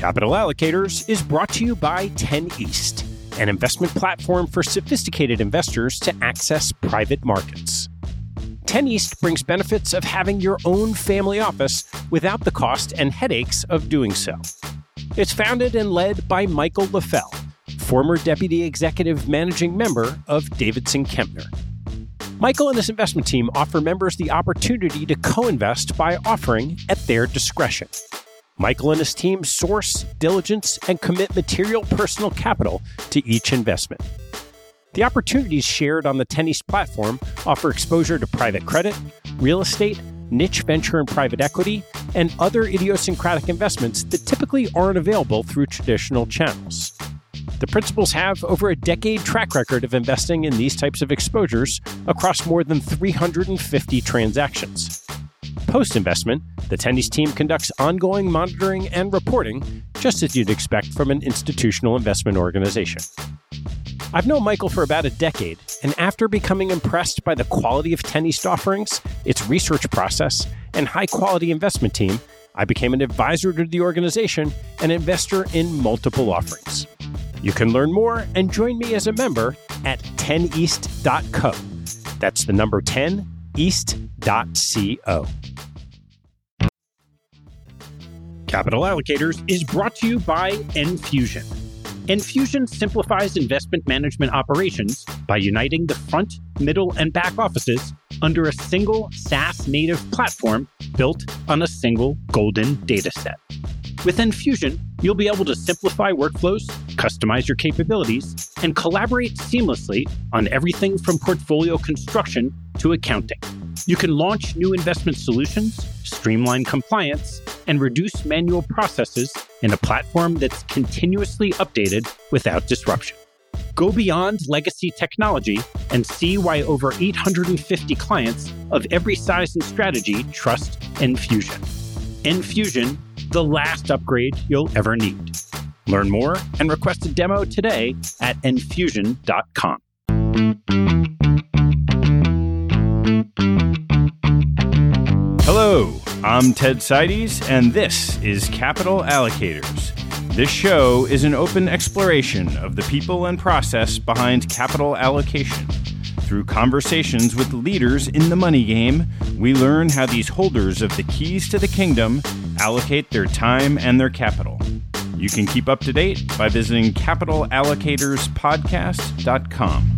Capital Allocators is brought to you by 10 East, an investment platform for sophisticated investors to access private markets. 10 East brings benefits of having your own family office without the cost and headaches of doing so. It's founded and led by Michael LaFell, former Deputy Executive Managing Member of Davidson Kempner. Michael and his investment team offer members the opportunity to co-invest by offering at their discretion. Michael and his team source, diligence, and commit material personal capital to each investment. The opportunities shared on the 10 East platform offer exposure to private credit, real estate, niche venture and private equity, and other idiosyncratic investments that typically aren't available through traditional channels. The principals have over a decade track record of investing in these types of exposures across more than 350 transactions. Post-investment, the 10 East team conducts ongoing monitoring and reporting, just as you'd expect from an institutional investment organization. I've known Michael for about a decade, and after becoming impressed by the quality of 10 East offerings, its research process, and high-quality investment team, I became an advisor to the organization and investor in multiple offerings. You can learn more and join me as a member at 10east.co. That's the number 10, east.co. Capital Allocators is brought to you by Enfusion. Enfusion simplifies investment management operations by uniting the front, middle, and back offices under a single SaaS-native platform built on a single golden data set. With Enfusion, you'll be able to simplify workflows, customize your capabilities, and collaborate seamlessly on everything from portfolio construction to accounting. You can launch new investment solutions, streamline compliance, and reduce manual processes in a platform that's continuously updated without disruption. Go beyond legacy technology and see why over 850 clients of every size and strategy trust Enfusion. Enfusion, the last upgrade you'll ever need. Learn more and request a demo today at enfusion.com. Hello, I'm Ted Seides, and this is Capital Allocators. This show is an open exploration of the people and process behind capital allocation. Through conversations with leaders in the money game, we learn how these holders of the keys to the kingdom allocate their time and their capital. You can keep up to date by visiting capitalallocatorspodcast.com.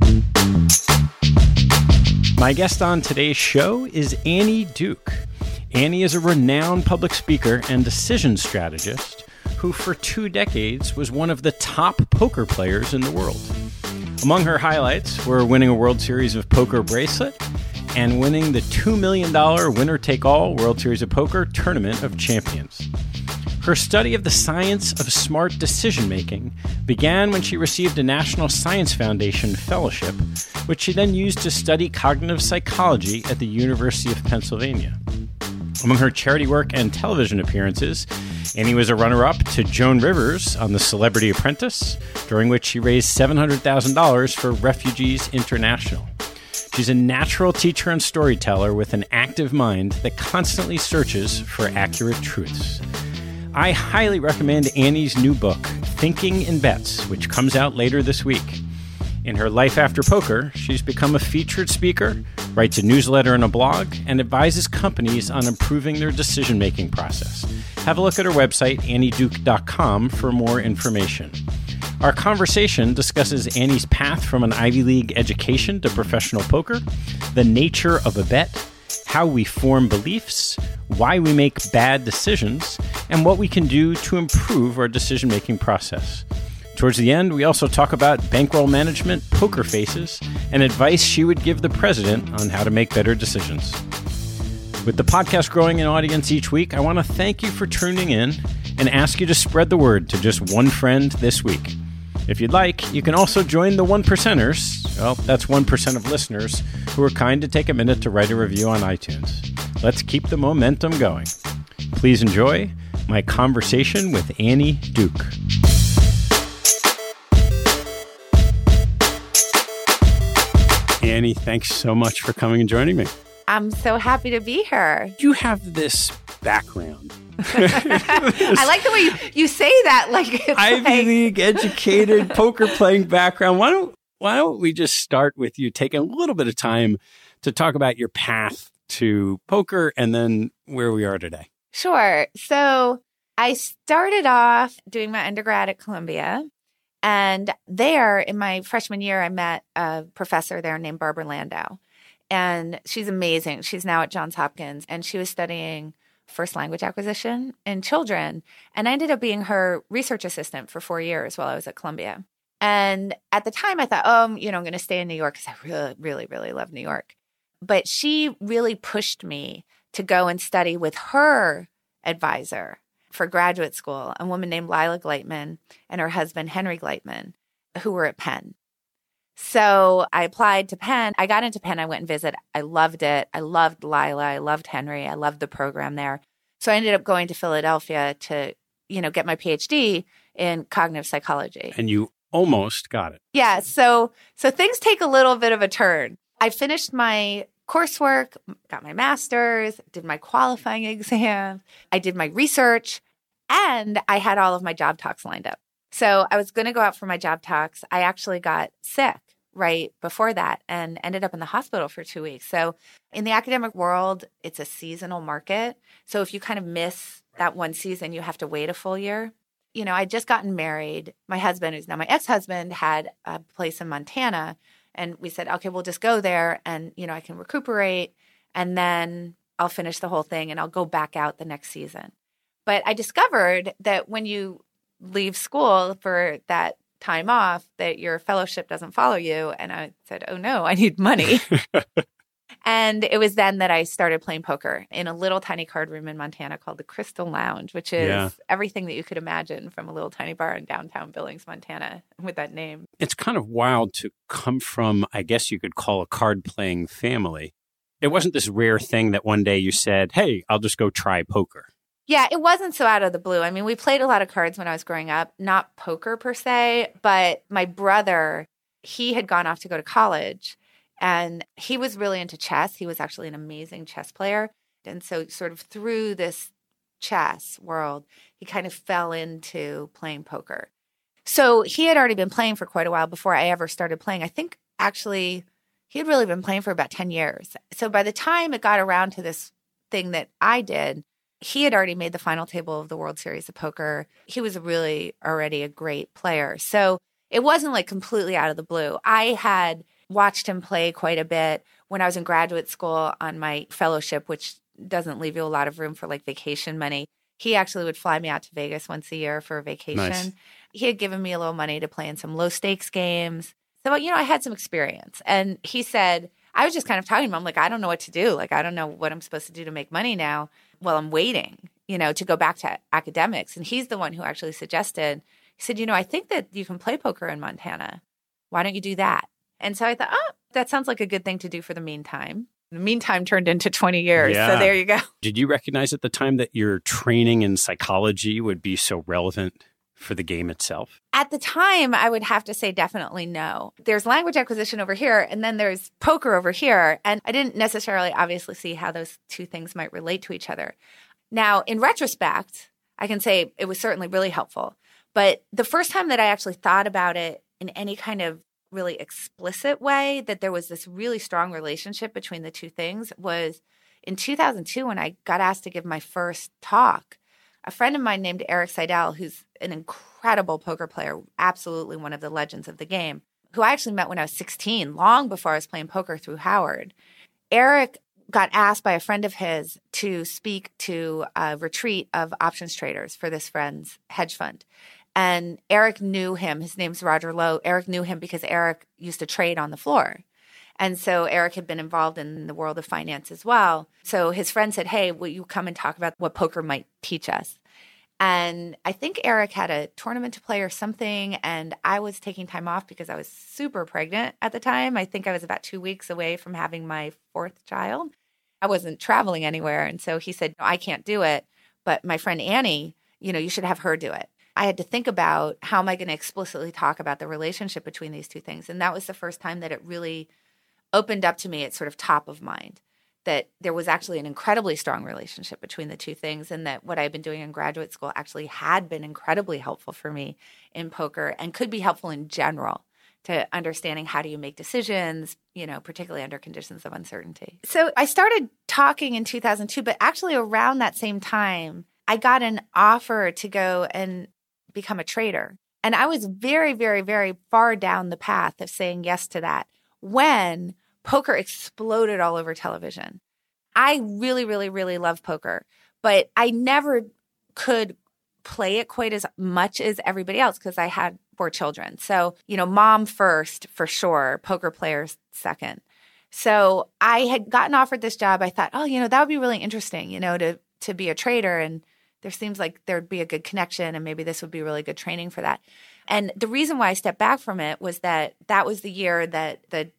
My guest on today's show is Annie Duke. Annie is a renowned public speaker and decision strategist who for 2 decades was one of the top poker players in the world. Among her highlights were winning a World Series of Poker bracelet and winning the $2 million winner-take-all World Series of Poker Tournament of Champions. Her study of the science of smart decision-making began when she received a National Science Foundation fellowship, which she then used to study cognitive psychology at the University of Pennsylvania. Among her charity work and television appearances, Annie was a runner-up to Joan Rivers on The Celebrity Apprentice, during which she raised $700,000 for Refugees International. She's a natural teacher and storyteller with an active mind that constantly searches for accurate truths. I highly recommend Annie's new book, Thinking in Bets, which comes out later this week. In her life after poker, she's become a featured speaker, writes a newsletter and a blog, and advises companies on improving their decision-making process. Have a look at her website, annieduke.com, for more information. Our conversation discusses Annie's path from an Ivy League education to professional poker, the nature of a bet, how we form beliefs, why we make bad decisions, and what we can do to improve our decision-making process. Towards the end, we also talk about bankroll management, poker faces, and advice she would give the president on how to make better decisions. With the podcast growing in audience each week, I want to thank you for tuning in and ask you to spread the word to just one friend this week. If you'd like, you can also join the 1%ers. Well, that's 1% of listeners who are kind to take a minute to write a review on iTunes. Let's keep the momentum going. Please enjoy my conversation with Annie Duke. Annie, thanks so much for coming and joining me. I'm so happy to be here. You have this background. I like the way you say that. Like it's Ivy League educated poker playing background. Why don't we just start with you taking a little bit of time to talk about your path to poker and then where we are today? Sure. So I started off doing my undergrad at Columbia. And there, in my freshman year, I met a professor there named Barbara Landau. And she's amazing. She's now at Johns Hopkins. And she was studying first language acquisition in children. And I ended up being her research assistant for 4 years while I was at Columbia. And at the time, I thought, I'm going to stay in New York because I really, really, really love New York. But she really pushed me to go and study with her advisor for graduate school, a woman named Lila Gleitman and her husband, Henry Gleitman, who were at Penn. So I applied to Penn. I got into Penn. I went and visited. I loved it. I loved Lila. I loved Henry. I loved the program there. So I ended up going to Philadelphia to, get my PhD in cognitive psychology. And you almost got it. Yeah. So things take a little bit of a turn. I finished my coursework, got my master's, did my qualifying exam. I did my research, and I had all of my job talks lined up. So I was going to go out for my job talks. I actually got sick right before that and ended up in the hospital for 2 weeks. So in the academic world, it's a seasonal market. So if you kind of miss that one season, you have to wait a full year. I'd just gotten married. My husband, who's now my ex-husband, had a place in Montana. And we said, okay, we'll just go there and, I can recuperate and then I'll finish the whole thing and I'll go back out the next season. But I discovered that when you leave school for that time off, that your fellowship doesn't follow you. And I said, oh no, I need money. And it was then that I started playing poker in a little tiny card room in Montana called the Crystal Lounge, which is everything that you could imagine from a little tiny bar in downtown Billings, Montana, with that name. It's kind of wild to come from, I guess you could call a card-playing family. It wasn't this rare thing that one day you said, hey, I'll just go try poker. Yeah, it wasn't so out of the blue. I mean, we played a lot of cards when I was growing up, not poker per se, but my brother, he had gone off to go to college. And he was really into chess. He was actually an amazing chess player. And so sort of through this chess world, he kind of fell into playing poker. So he had already been playing for quite a while before I ever started playing. I think actually he had really been playing for about 10 years. So by the time it got around to this thing that I did, he had already made the final table of the World Series of Poker. He was really already a great player. So it wasn't like completely out of the blue. I had watched him play quite a bit when I was in graduate school on my fellowship, which doesn't leave you a lot of room for like vacation money. He actually would fly me out to Vegas once a year for a vacation. Nice. He had given me a little money to play in some low stakes games. So, I had some experience. And he said, I was just kind of talking to him. I'm like, I don't know what to do. Like, I don't know what I'm supposed to do to make money now while I'm waiting, to go back to academics. And he's the one who actually suggested, he said, I think that you can play poker in Montana. Why don't you do that? And so I thought, that sounds like a good thing to do for the meantime. The meantime turned into 20 years. Yeah. So there you go. Did you recognize at the time that your training in psychology would be so relevant for the game itself? At the time, I would have to say definitely no. There's language acquisition over here, and then there's poker over here. And I didn't necessarily obviously see how those two things might relate to each other. Now, in retrospect, I can say it was certainly really helpful. But the first time that I actually thought about it in any kind of really explicit way, that there was this really strong relationship between the two things, was in 2002 when I got asked to give my first talk. A friend of mine named Eric Seidel, who's an incredible poker player, absolutely one of the legends of the game, who I actually met when I was 16, long before I was playing poker through Howard. Eric got asked by a friend of his to speak to a retreat of options traders for this friend's hedge fund. And Eric knew him. His name's Roger Lowe. Eric knew him because Eric used to trade on the floor. And so Eric had been involved in the world of finance as well. So his friend said, hey, will you come and talk about what poker might teach us? And I think Eric had a tournament to play or something. And I was taking time off because I was super pregnant at the time. I think I was about 2 weeks away from having my fourth child. I wasn't traveling anywhere. And so he said, no, I can't do it. But my friend Annie, you should have her do it. I had to think about how am I going to explicitly talk about the relationship between these two things. And that was the first time that it really opened up to me at sort of top of mind, that there was actually an incredibly strong relationship between the two things, and that what I'd been doing in graduate school actually had been incredibly helpful for me in poker and could be helpful in general to understanding how do you make decisions, particularly under conditions of uncertainty. So I started talking in 2002, but actually around that same time, I got an offer to go and become a trader. And I was very, very, very far down the path of saying yes to that when poker exploded all over television. I really, really, really love poker, but I never could play it quite as much as everybody else because I had 4 children. So, mom first for sure, poker players second. So I had gotten offered this job. I thought, that would be really interesting, to be a trader. And there seems like there'd be a good connection and maybe this would be really good training for that. And the reason why I stepped back from it was that was the year that the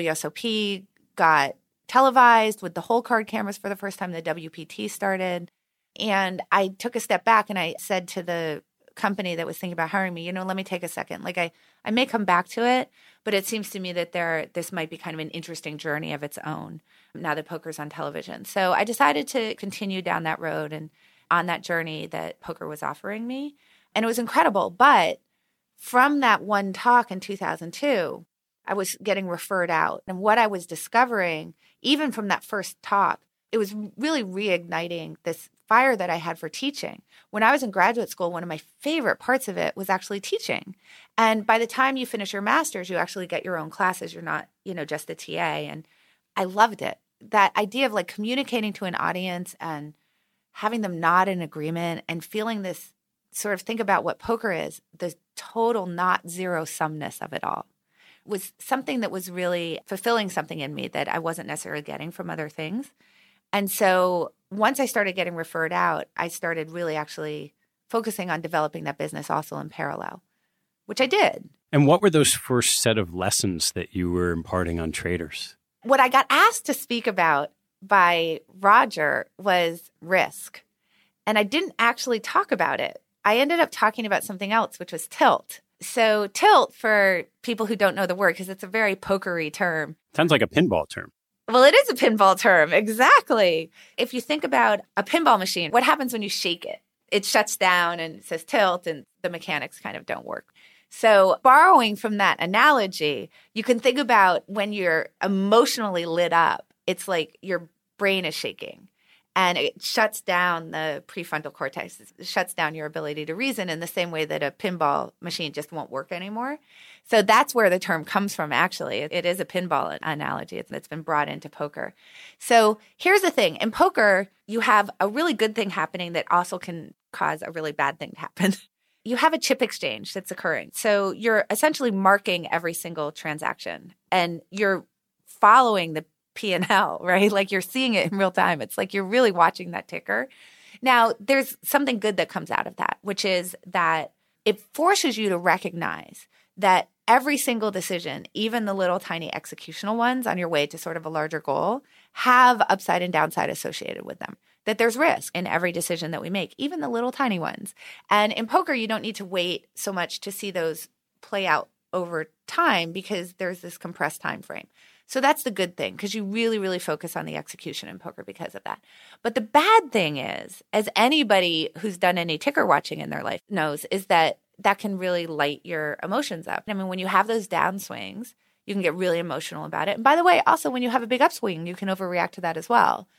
WSOP got televised with the whole card cameras for the first time. The WPT started. And I took a step back and I said to the company that was thinking about hiring me, let me take a second. Like I may come back to it, but it seems to me that this might be kind of an interesting journey of its own now that poker's on television. So I decided to continue down that road and on that journey that poker was offering me. And it was incredible. But from that one talk in 2002, I was getting referred out. And what I was discovering, even from that first talk, it was really reigniting this fire that I had for teaching. When I was in graduate school, one of my favorite parts of it was actually teaching. And by the time you finish your master's, you actually get your own classes. You're not, just a TA. And I loved it. That idea of like communicating to an audience and having them nod in agreement and feeling this sort of think about what poker is, the total not zero-sumness of it all, was something that was really fulfilling something in me that I wasn't necessarily getting from other things. And so once I started getting referred out, I started really actually focusing on developing that business also in parallel, which I did. And what were those first set of lessons that you were imparting on traders? What I got asked to speak about by Roger was risk. And I didn't actually talk about it. I ended up talking about something else, which was tilt. So tilt, for people who don't know the word, because it's a very pokery term. Sounds like a pinball term. Well, it is a pinball term. Exactly. If you think about a pinball machine, what happens when you shake it? It shuts down and it says tilt and the mechanics kind of don't work. So borrowing from that analogy, you can think about when you're emotionally lit up, it's like your brain is shaking and it shuts down the prefrontal cortex. It shuts down your ability to reason in the same way that a pinball machine just won't work anymore. So that's where the term comes from, actually. It is a pinball analogy. It's been brought into poker. So here's the thing. In poker, you have a really good thing happening that also can cause a really bad thing to happen. You have a chip exchange that's occurring. So you're essentially marking every single transaction and you're following the P&L, right? Like you're seeing it in real time. It's like you're really watching that ticker. Now, there's something good that comes out of that, which is that it forces you to recognize that every single decision, even the little tiny executional ones on your way to sort of a larger goal, have upside and downside associated with them. That there's risk in every decision that we make, even the little tiny ones. And in poker, you don't need to wait so much to see those play out over time because there's this compressed time frame. So that's the good thing because you really, really focus on the execution in poker because of that. But the bad thing is, as anybody who's done any ticker watching in their life knows, is that can really light your emotions up. I mean, when you have those downswings, you can get really emotional about it. And by the way, also when you have a big upswing, you can overreact to that as well.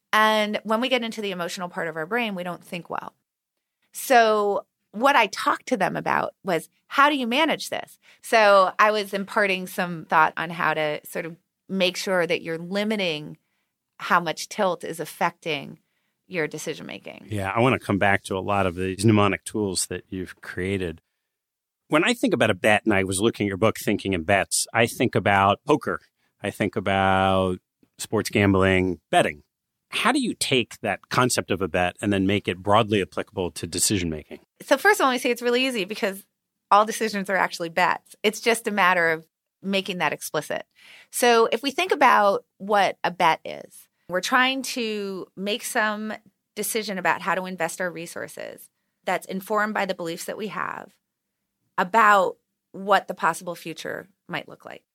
And when we get into the emotional part of our brain, we don't think well. So what I talked to them about was, how do you manage this? So I was imparting some thought on how to sort of make sure that you're limiting how much tilt is affecting your decision making. Yeah, I want to come back to a lot of these mnemonic tools that you've created. When I think about a bet, and I was looking at your book thinking in bets, I think about poker. I think about sports gambling, betting. How do you take that concept of a bet and then make it broadly applicable to decision making? So first of all, I say it's really easy because all decisions are actually bets. It's just a matter of making that explicit. So if we think about what a bet is, we're trying to make some decision about how to invest our resources that's informed by the beliefs that we have about what the possible future might look like.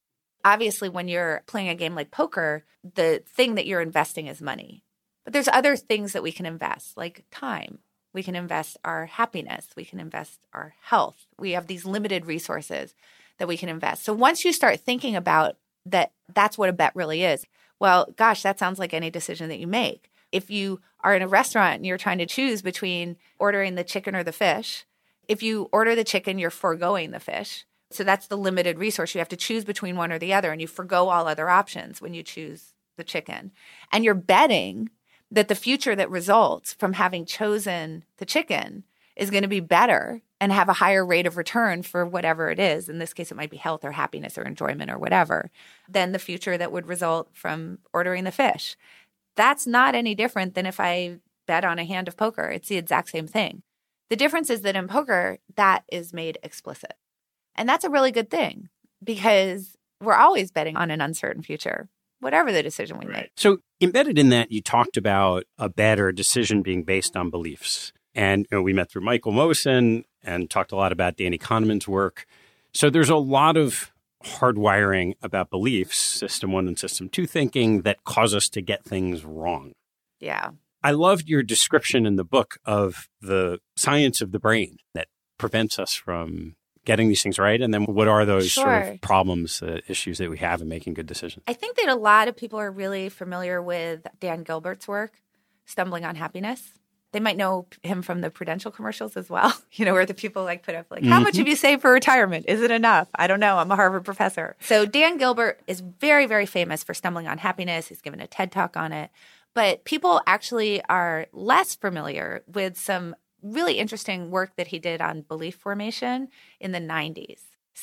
obviously when you're playing a game like poker, the thing that you're investing is money. But there's other things that we can invest, like time. We can invest our happiness. We can invest our health. We have these limited resources that we can invest. So once you start thinking about that, that's what a bet really is. Well, gosh, that sounds like any decision that you make. If you are in a restaurant and you're trying to choose between ordering the chicken or the fish, if you order the chicken, you're foregoing the fish. So that's the limited resource. You have to choose between one or the other, and you forgo all other options when you choose the chicken. And you're betting that the future that results from having chosen the chicken is going to be better and have a higher rate of return for whatever it is. In this case, it might be health or happiness or enjoyment or whatever, than the future that would result from ordering the fish. That's not any different than if I bet on a hand of poker. It's the exact same thing. The difference is that in poker, that is made explicit. And that's a really good thing because we're always betting on an uncertain future, whatever the decision we make. So embedded in that, you talked about a bet or a decision being based on beliefs. And we met through Michael Mosen and talked a lot about Danny Kahneman's work. So there's a lot of hardwiring about beliefs, system 1 and system 2 thinking, that cause us to get things wrong. Yeah. I loved your description in the book of the science of the brain that prevents us from getting these things right. And then what are those sort of problems, issues that we have in making good decisions? I think that a lot of people are really familiar with Dan Gilbert's work, Stumbling on Happiness. They might know him from the Prudential commercials as well, where the people put up how much have you saved for retirement? Is it enough? I don't know. I'm a Harvard professor. So Dan Gilbert is very, very famous for Stumbling on Happiness. He's given a TED Talk on it. But people actually are less familiar with some really interesting work that he did on belief formation in the 90s.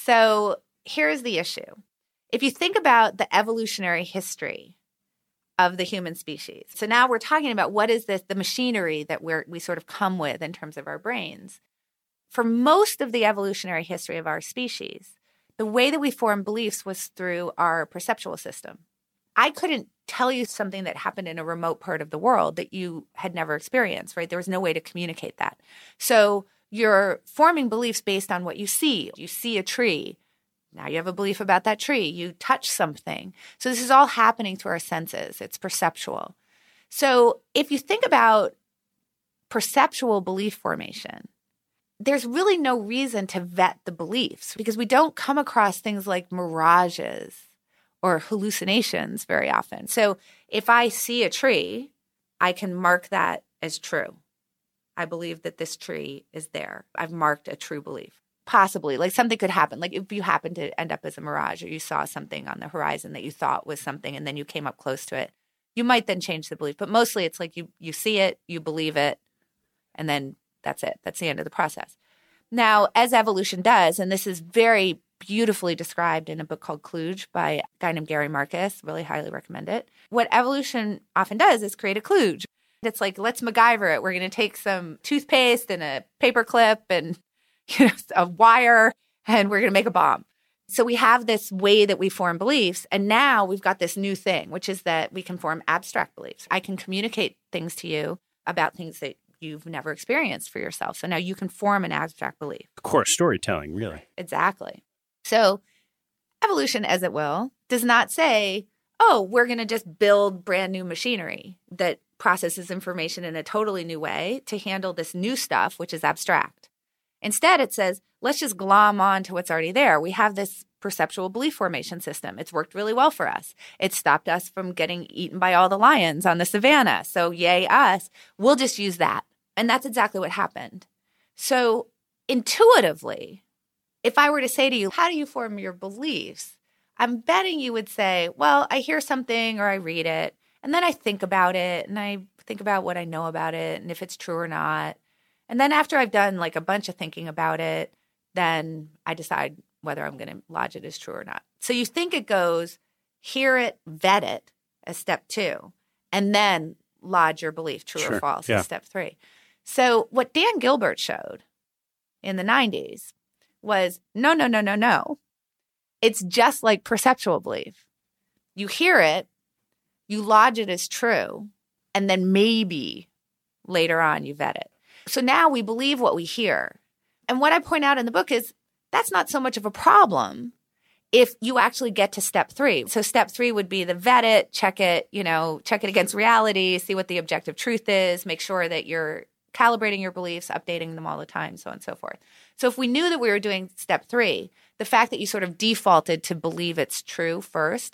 So here's the issue. If you think about the evolutionary history of the human species. So now we're talking about what is this, the machinery that we sort of come with in terms of our brains. For most of the evolutionary history of our species, the way that we form beliefs was through our perceptual system. I couldn't tell you something that happened in a remote part of the world that you had never experienced, right? There was no way to communicate that. So you're forming beliefs based on what you see. You see a tree. Now you have a belief about that tree. You touch something. So this is all happening through our senses. It's perceptual. So if you think about perceptual belief formation, there's really no reason to vet the beliefs because we don't come across things like mirages or hallucinations very often. So if I see a tree, I can mark that as true. I believe that this tree is there. I've marked a true belief. Possibly, something could happen. If you happen to end up as a mirage or you saw something on the horizon that you thought was something and then you came up close to it, you might then change the belief. But mostly it's you see it, you believe it, and then that's it. That's the end of the process. Now, as evolution does, and this is very beautifully described in a book called Klooge by a guy named Gary Marcus, really highly recommend it. What evolution often does is create a klooge. It's let's MacGyver it. We're going to take some toothpaste and a paper clip and a wire, and we're going to make a bomb. So we have this way that we form beliefs, and now we've got this new thing, which is that we can form abstract beliefs. I can communicate things to you about things that you've never experienced for yourself. So now you can form an abstract belief. Of course, storytelling, really. Exactly. So evolution, as it will, does not say, oh, we're going to just build brand new machinery that processes information in a totally new way to handle this new stuff, which is abstract. Instead, it says, let's just glom on to what's already there. We have this perceptual belief formation system. It's worked really well for us. It stopped us from getting eaten by all the lions on the savannah. So yay us. We'll just use that. And that's exactly what happened. So intuitively, if I were to say to you, how do you form your beliefs? I'm betting you would say, well, I hear something or I read it, and then I think about it, and I think about what I know about it and if it's true or not. And then after I've done a bunch of thinking about it, then I decide whether I'm going to lodge it as true or not. So you think it goes, hear it, vet it as step 2, and then lodge your belief, true or false, as step 3. So what Dan Gilbert showed in the 90s was no. It's just like perceptual belief. You hear it, you lodge it as true, and then maybe later on you vet it. So now we believe what we hear. And what I point out in the book is that's not so much of a problem if you actually get to step 3. So step 3 would be the vet it, check it against reality, see what the objective truth is, make sure that you're calibrating your beliefs, updating them all the time, so on and so forth. So if we knew that we were doing step 3, the fact that you sort of defaulted to believe it's true first,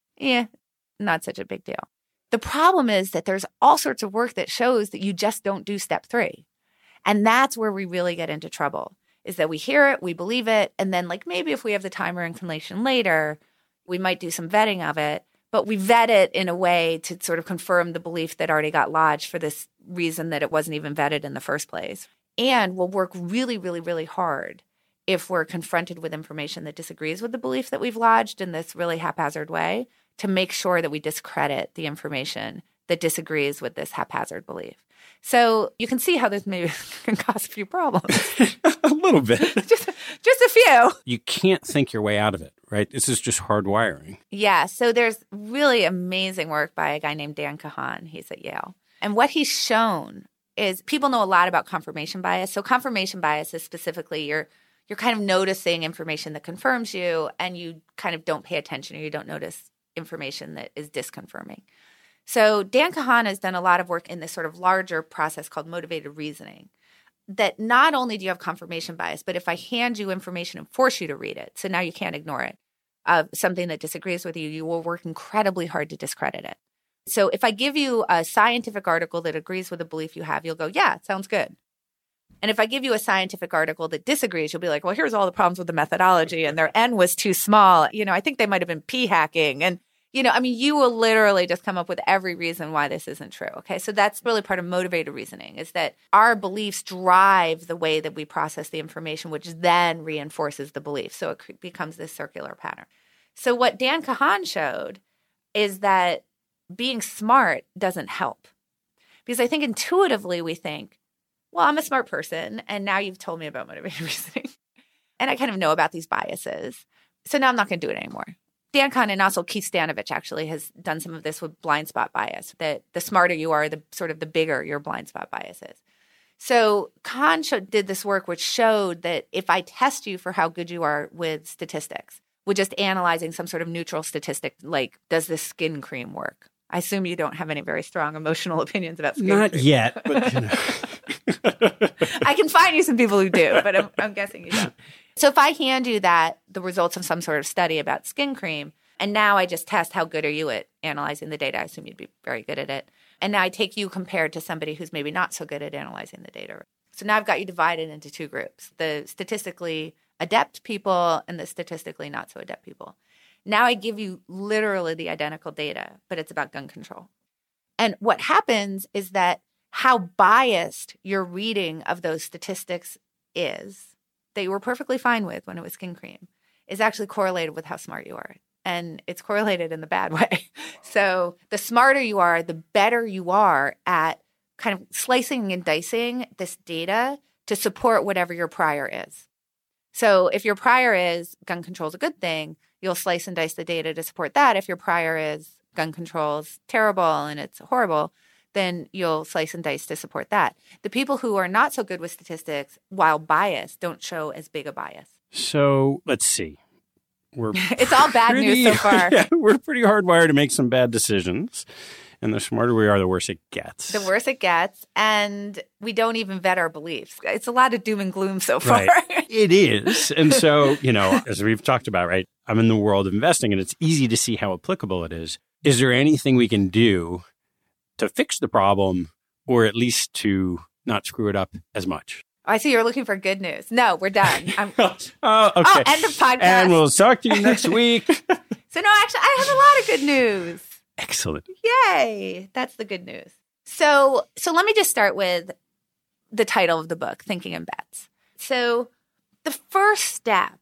not such a big deal. The problem is that there's all sorts of work that shows that you just don't do step 3. And that's where we really get into trouble, is that we hear it, we believe it, and then like maybe if we have the time or inclination later, we might do some vetting of it, but we vet it in a way to sort of confirm the belief that already got lodged for this reason that it wasn't even vetted in the first place. And we'll work really, really, really hard if we're confronted with information that disagrees with the belief that we've lodged in this really haphazard way, to make sure that we discredit the information that disagrees with this haphazard belief. So you can see how this maybe can cause a few problems. A little bit. just a few. You can't think your way out of it, right? This is just hardwiring. Yeah. So there's really amazing work by a guy named Dan Kahan. He's at Yale. And what he's shown is people know a lot about confirmation bias. So confirmation bias is specifically you're kind of noticing information that confirms you, and you kind of don't pay attention, or you don't notice information that is disconfirming. So Dan Kahan has done a lot of work in this sort of larger process called motivated reasoning, that not only do you have confirmation bias, but if I hand you information and force you to read it, so now you can't ignore it, something that disagrees with you, you will work incredibly hard to discredit it. So if I give you a scientific article that agrees with a belief you have, you'll go, yeah, it sounds good. And if I give you a scientific article that disagrees, you'll be like, well, here's all the problems with the methodology, and their N was too small. I think they might have been p-hacking. And, you will literally just come up with every reason why this isn't true. Okay. So that's really part of motivated reasoning, is that our beliefs drive the way that we process the information, which then reinforces the belief. So it becomes this circular pattern. So what Dan Kahan showed is that being smart doesn't help, because I think intuitively we think, well, I'm a smart person, and now you've told me about motivated reasoning, and I kind of know about these biases, so now I'm not going to do it anymore. Dan Kahan and also Keith Stanovich actually has done some of this with blind spot bias, that the smarter you are, the sort of the bigger your blind spot bias is. So Kahan did this work which showed that if I test you for how good you are with statistics, with just analyzing some sort of neutral statistic, like does this skin cream work? I assume you don't have any very strong emotional opinions about skin cream. Not yet, but I can find you some people who do, but I'm guessing you don't. So if I hand you the results of some sort of study about skin cream, and now I just test how good are you at analyzing the data, I assume you'd be very good at it. And now I take you compared to somebody who's maybe not so good at analyzing the data. So now I've got you divided into 2 groups, the statistically adept people and the statistically not so adept people. Now I give you literally the identical data, but it's about gun control. And what happens is that how biased your reading of those statistics is, that you were perfectly fine with when it was skin cream, is actually correlated with how smart you are. And it's correlated in the bad way. So the smarter you are, the better you are at kind of slicing and dicing this data to support whatever your prior is. So if your prior is gun control is a good thing, you'll slice and dice the data to support that. If your prior is gun control is terrible and it's horrible, then you'll slice and dice to support that. The people who are not so good with statistics, while biased, don't show as big a bias. So let's see. It's all bad news so far. Yeah, we're pretty hardwired to make some bad decisions. And the smarter we are, the worse it gets. The worse it gets. And we don't even vet our beliefs. It's a lot of doom and gloom so far. Right. It is. And so, as we've talked about, right, I'm in the world of investing, and it's easy to see how applicable it is. Is there anything we can do to fix the problem, or at least to not screw it up as much? I see you're looking for good news. No, we're done. Okay. Oh, end of podcast. And we'll talk to you next week. So no, actually, I have a lot of good news. Excellent. Yay. That's the good news. So let me just start with the title of the book, Thinking in Bets. So the first step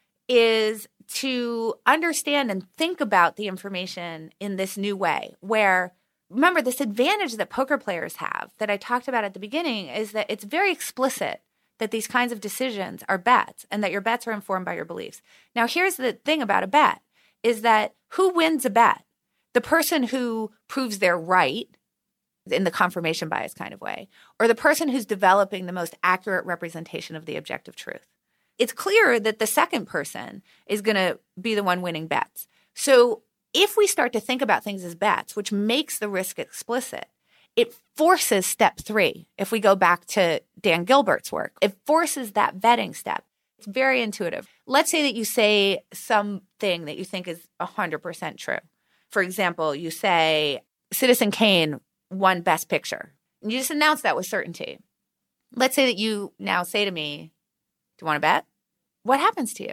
is to understand and think about the information in this new way, where, remember, this advantage that poker players have that I talked about at the beginning is that it's very explicit that these kinds of decisions are bets and that your bets are informed by your beliefs. Now, here's the thing about a bet is that who wins a bet? The person who proves they're right in the confirmation bias kind of way, or the person who's developing the most accurate representation of the objective truth. it's clear that the second person is going to be the one winning bets. So if we start to think about things as bets, which makes the risk explicit, it forces step 3. If we go back to Dan Gilbert's work, it forces that vetting step. It's very intuitive. Let's say that you say something that you think is 100% true. For example, you say Citizen Kane won Best Picture. And you just announce that with certainty. Let's say that you now say to me, do you want to bet? What happens to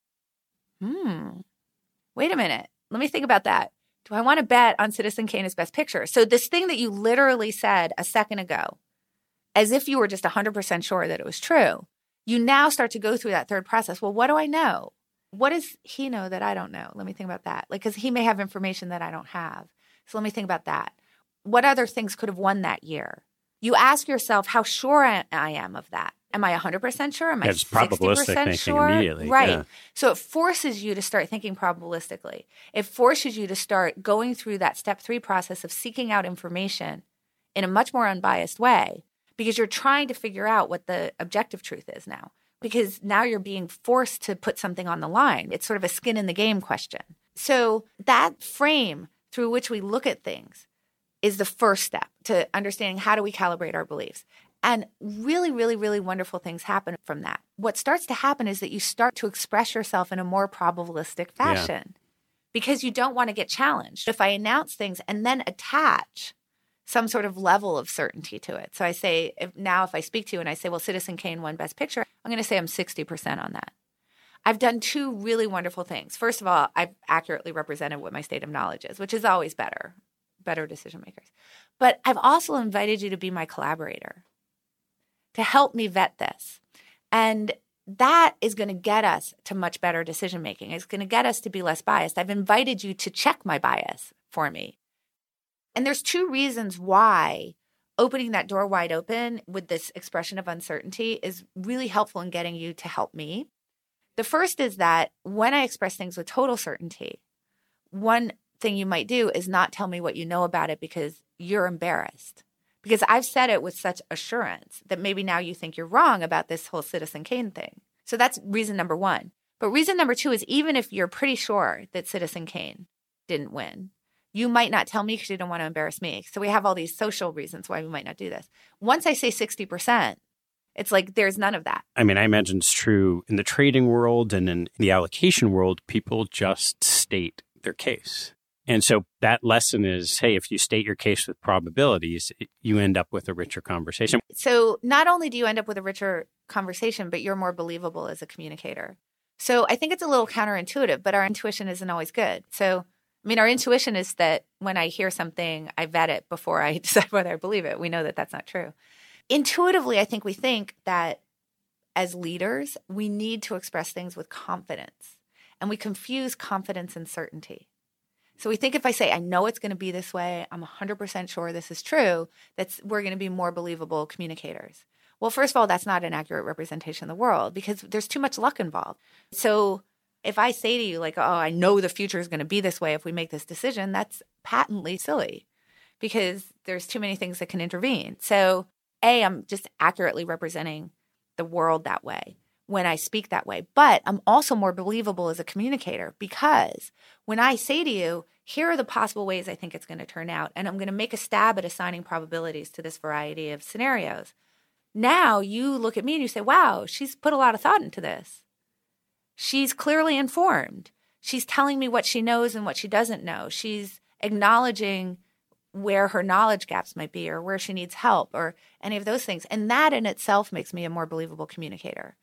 you? Wait a minute. Let me think about that. Do I want to bet on Citizen Kane as Best Picture? So this thing that you literally said a second ago, as if you were just 100% sure that it was true, you now start to go through that third process. Well, what do I know? What does he know that I don't know? Let me think about that. Like, because he may have information that I don't have. So let me think about that. What other things could have won that year? You ask yourself how sure I am of that. Am I 100% sure? Am I 60% sure? Immediately. Right. Yeah. So it forces you to start thinking probabilistically. It forces you to start going through that step 3 process of seeking out information in a much more unbiased way, because you're trying to figure out what the objective truth is now. Because now you're being forced to put something on the line. It's sort of a skin in the game question. So that frame through which we look at things is the first step to understanding how do we calibrate our beliefs. And really, really, really wonderful things happen from that. What starts to happen is that you start to express yourself in a more probabilistic fashion because you don't want to get challenged. If I announce things and then attach some sort of level of certainty to it. So I say, if I speak to you and I say, well, Citizen Kane won Best Picture, I'm going to say I'm 60% on that. I've done 2 really wonderful things. First of all, I've accurately represented what my state of knowledge is, which is always better decision makers. But I've also invited you to be my collaborator, to help me vet this. And that is going to get us to much better decision making. It's going to get us to be less biased. I've invited you to check my bias for me. And there's 2 reasons why opening that door wide open with this expression of uncertainty is really helpful in getting you to help me. The first is that when I express things with total certainty, one thing you might do is not tell me what you know about it because you're embarrassed. Because I've said it with such assurance that maybe now you think you're wrong about this whole Citizen Kane thing. So that's reason number 1. But reason number 2 is even if you're pretty sure that Citizen Kane didn't win, you might not tell me because you don't want to embarrass me. So we have all these social reasons why we might not do this. Once I say 60%, it's like there's none of that. I mean, I imagine it's true in the trading world and in the allocation world, people just state their case. And so that lesson is, hey, if you state your case with probabilities, you end up with a richer conversation. So not only do you end up with a richer conversation, but you're more believable as a communicator. So I think it's a little counterintuitive, but our intuition isn't always good. So, I mean, our intuition is that when I hear something, I vet it before I decide whether I believe it. We know that that's not true. Intuitively, I think we think that as leaders, we need to express things with confidence. And we confuse confidence and certainty. So we think if I say, I know it's going to be this way, I'm 100% sure this is true, we're going to be more believable communicators. Well, first of all, that's not an accurate representation of the world because there's too much luck involved. So if I say to you like, oh, I know the future is going to be this way if we make this decision, that's patently silly because there's too many things that can intervene. So I'm just accurately representing the world that way when I speak that way. But I'm also more believable as a communicator because when I say to you, here are the possible ways I think it's going to turn out, and I'm going to make a stab at assigning probabilities to this variety of scenarios. Now you look at me and you say, wow, she's put a lot of thought into this. She's clearly informed. She's telling me what she knows and what she doesn't know. She's acknowledging where her knowledge gaps might be or where she needs help or any of those things. And that in itself makes me a more believable communicator.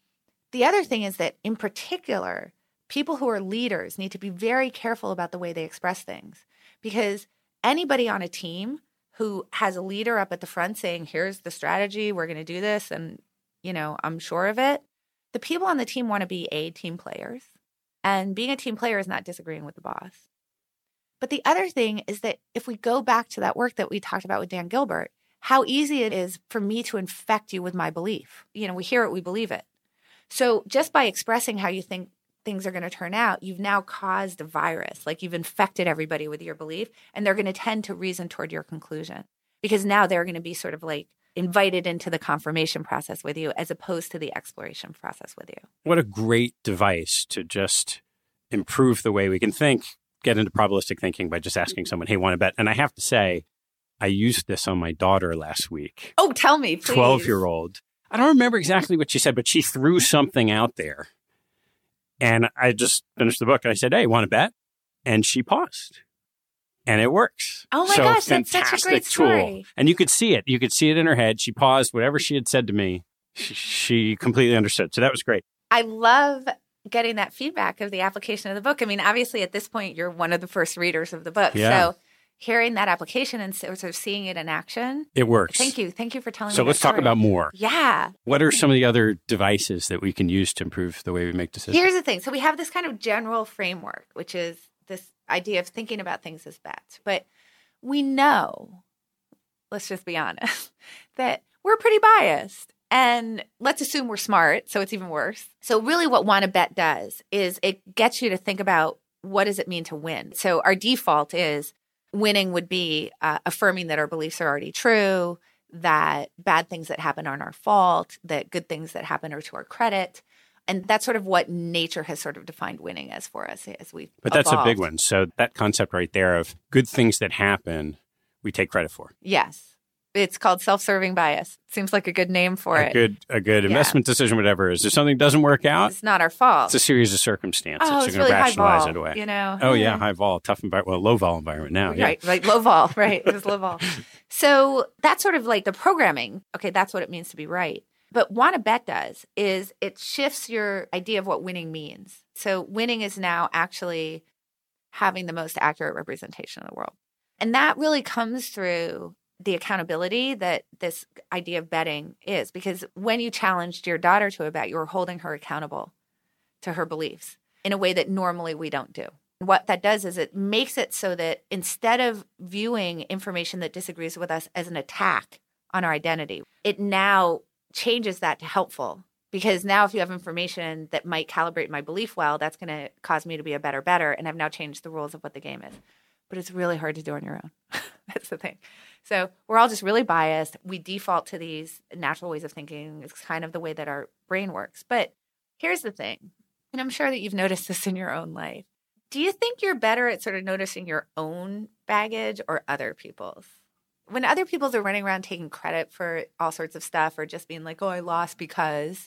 The other thing is that in particular, people who are leaders need to be very careful about the way they express things because anybody on a team who has a leader up at the front saying, here's the strategy, we're going to do this, and, I'm sure of it. The people on the team want to be team players. And being a team player is not disagreeing with the boss. But the other thing is that if we go back to that work that we talked about with Dan Gilbert, how easy it is for me to infect you with my belief. We hear it, we believe it. So just by expressing how you think things are going to turn out, you've now caused a virus, like you've infected everybody with your belief, and they're going to tend to reason toward your conclusion because now they're going to be sort of like invited into the confirmation process with you as opposed to the exploration process with you. What a great device to just improve the way we can think, get into probabilistic thinking by just asking someone, hey, want to bet? And I have to say, I used this on my daughter last week. Oh, tell me, please. 12-year-old. I don't remember exactly what she said, but she threw something out there. And I just finished the book and I said, hey, want to bet? And she paused. And it works. Oh my gosh, that's such a great story. And you could see it. You could see it in her head. She paused. Whatever she had said to me, she completely understood. So that was great. I love getting that feedback of the application of the book. I mean, obviously at this point, you're one of the first readers of the book. Yeah. So hearing that application and sort of seeing it in action. It works. Thank you. Thank you for telling me So that let's talk story. about more. Yeah. What are some of the other devices that we can use to improve the way we make decisions? Here's the thing. So we have this kind of general framework, which is this idea of thinking about things as bets. But we know, let's just be honest, that we're pretty biased. And let's assume we're smart, so it's even worse. So really what Want to Bet does is it gets you to think about what does it mean to win. So our default is winning would be affirming that our beliefs are already true, that bad things that happen aren't our fault, that good things that happen are to our credit. And that's sort of what nature has sort of defined winning as for us as we've But that's evolved. a big one. So that concept right there of good things that happen, we take credit for. Yes. It's called self-serving bias. Seems like a good name for it. A good investment decision, whatever. Is there something that doesn't work out? It's not our fault. It's a series of circumstances. Oh, You're it's going to really high rationalize vol, it away. you know? Oh, yeah, high vol, tough environment. Well, low vol environment now. Yeah. Right, low vol, right. It was low vol. So that's sort of like the programming. Okay, that's what it means to be right. But Want to Bet does is it shifts your idea of what winning means. So winning is now actually having the most accurate representation of the world. And that really comes through the accountability that this idea of betting is. Because when you challenged your daughter to a bet, you were holding her accountable to her beliefs in a way that normally we don't do. What that does is it makes it so that instead of viewing information that disagrees with us as an attack on our identity, it now changes that to helpful. Because now if you have information that might calibrate my belief well, that's going to cause me to be a better, and I've now changed the rules of what the game is. But it's really hard to do on your own. That's the thing. So we're all just really biased. We default to these natural ways of thinking. It's kind of the way that our brain works. But here's the thing, and I'm sure that you've noticed this in your own life. Do you think you're better at sort of noticing your own baggage or other people's? When other people's are running around taking credit for all sorts of stuff or just being like, oh, I lost because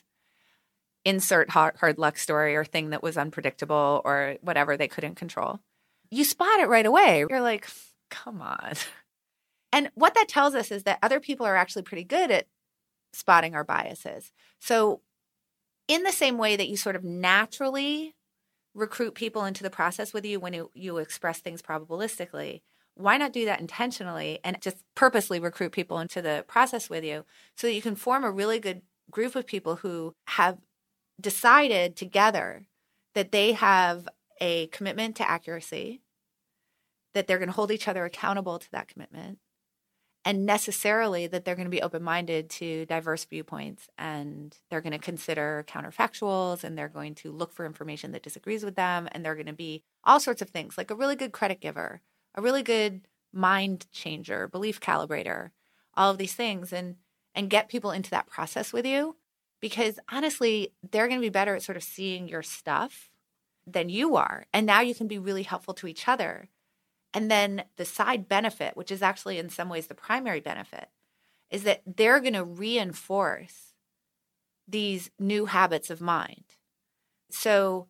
insert hard luck story or thing that was unpredictable or whatever they couldn't control, you spot it right away. You're like, come on. And what that tells us is that other people are actually pretty good at spotting our biases. So in the same way that you sort of naturally recruit people into the process with you when you express things probabilistically, why not do that intentionally and just purposely recruit people into the process with you so that you can form a really good group of people who have decided together that they have a commitment to accuracy, that they're going to hold each other accountable to that commitment, and necessarily that they're going to be open-minded to diverse viewpoints, and they're going to consider counterfactuals, and they're going to look for information that disagrees with them, and they're going to be all sorts of things, like a really good credit giver, a really good mind changer, belief calibrator, all of these things, and get people into that process with you. Because honestly, they're going to be better at sort of seeing your stuff than you are. And now you can be really helpful to each other. And then the side benefit, which is actually in some ways the primary benefit, is that they're going to reinforce these new habits of mind. So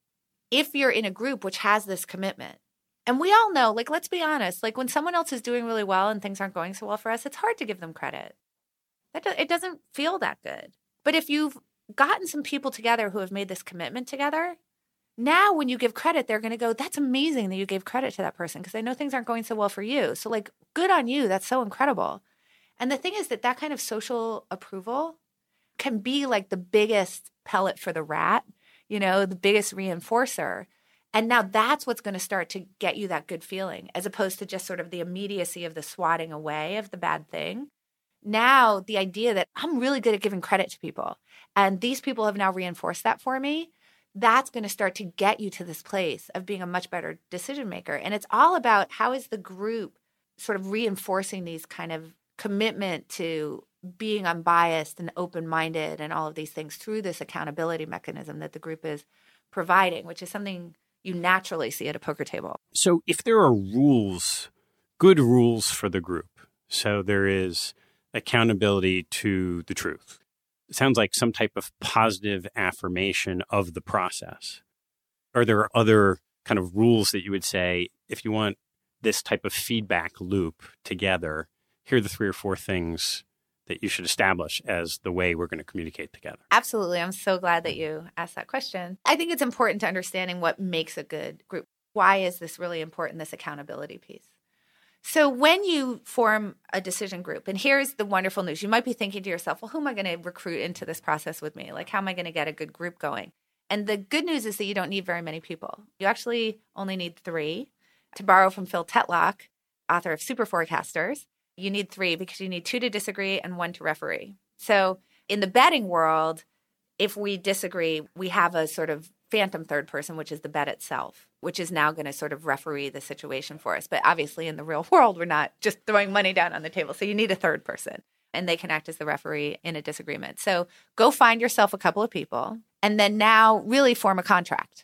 if you're in a group which has this commitment, and we all know, like, let's be honest, like when someone else is doing really well and things aren't going so well for us, it's hard to give them credit. It doesn't feel that good. But if you've gotten some people together who have made this commitment together, now when you give credit, they're going to go, that's amazing that you gave credit to that person because I know things aren't going so well for you. So like, good on you. That's so incredible. And the thing is that kind of social approval can be like the biggest pellet for the rat, you know, the biggest reinforcer. And now that's what's going to start to get you that good feeling as opposed to just sort of the immediacy of the swatting away of the bad thing. Now, the idea that I'm really good at giving credit to people and these people have now reinforced that for me, that's going to start to get you to this place of being a much better decision maker. And it's all about how is the group sort of reinforcing these kind of commitment to being unbiased and open-minded and all of these things through this accountability mechanism that the group is providing, which is something you naturally see at a poker table. So if there are rules, good rules for the group, so there is accountability to the truth. It sounds like some type of positive affirmation of the process. Are there other kind of rules that you would say, if you want this type of feedback loop together, here are the 3 or 4 things that you should establish as the way we're going to communicate together? Absolutely. I'm so glad that you asked that question. I think it's important to understanding what makes a good group. Why is this really important, this accountability piece? So when you form a decision group, and here's the wonderful news, you might be thinking to yourself, well, who am I going to recruit into this process with me? Like, how am I going to get a good group going? And the good news is that you don't need very many people. You actually only need 3. To borrow from Phil Tetlock, author of Super Forecasters, you need 3 because you need 2 to disagree and 1 to referee. So in the betting world, if we disagree, we have a sort of phantom third person, which is the bet itself, which is now going to sort of referee the situation for us. But obviously in the real world, we're not just throwing money down on the table. So you need a third person, and they can act as the referee in a disagreement. So go find yourself a couple of people, and then now really form a contract.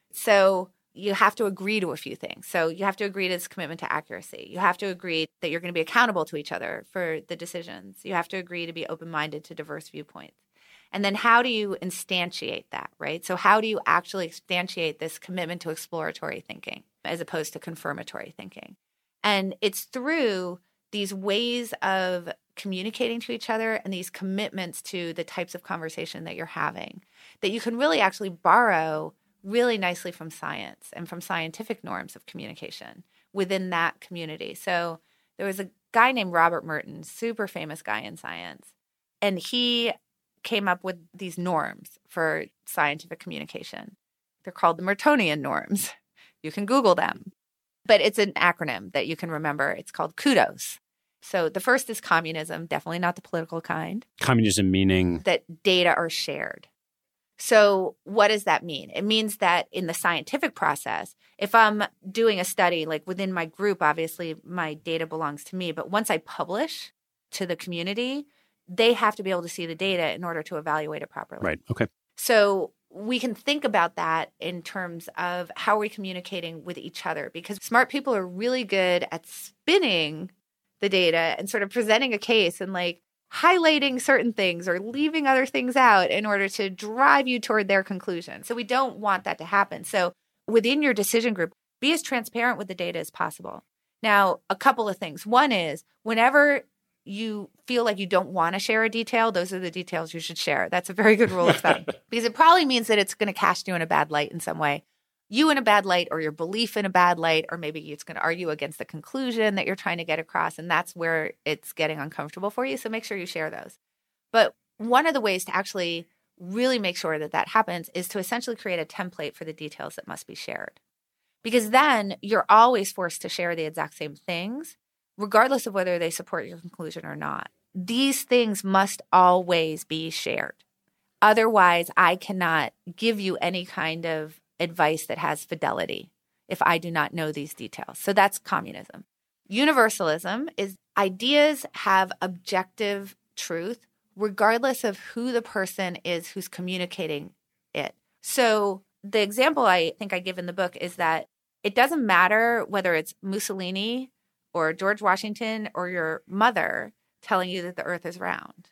So you have to agree to a few things. So you have to agree to this commitment to accuracy. You have to agree that you're going to be accountable to each other for the decisions. You have to agree to be open-minded to diverse viewpoints. And then how do you instantiate that, right? So how do you actually instantiate this commitment to exploratory thinking as opposed to confirmatory thinking? And it's through these ways of communicating to each other and these commitments to the types of conversation that you're having that you can really actually borrow really nicely from science and from scientific norms of communication within that community. So there was a guy named Robert Merton, super famous guy in science, and he came up with these norms for scientific communication. They're called the Mertonian norms. You can Google them. But it's an acronym that you can remember. It's called KUDOS. So the first is communism, definitely not the political kind. Communism meaning? That data are shared. So what does that mean? It means that in the scientific process, if I'm doing a study, like within my group, obviously my data belongs to me. But once I publish to the community, they have to be able to see the data in order to evaluate it properly. Right. Okay. So we can think about that in terms of how we're communicating with each other, because smart people are really good at spinning the data and sort of presenting a case and like highlighting certain things or leaving other things out in order to drive you toward their conclusion. So we don't want that to happen. So within your decision group, be as transparent with the data as possible. Now, a couple of things. One is whenever you feel like you don't want to share a detail, those are the details you should share. That's a very good rule of thumb because it probably means that it's going to cast you in a bad light in some way. You in a bad light, or your belief in a bad light, or maybe it's going to argue against the conclusion that you're trying to get across. And that's where it's getting uncomfortable for you. So make sure you share those. But one of the ways to actually really make sure that that happens is to essentially create a template for the details that must be shared. Because then you're always forced to share the exact same things, regardless of whether they support your conclusion or not. These things must always be shared. Otherwise, I cannot give you any kind of advice that has fidelity if I do not know these details. So that's communism. Universalism is ideas have objective truth, regardless of who the person is who's communicating it. So the example I think I give in the book is that it doesn't matter whether it's Mussolini or George Washington or your mother telling you that the earth is round.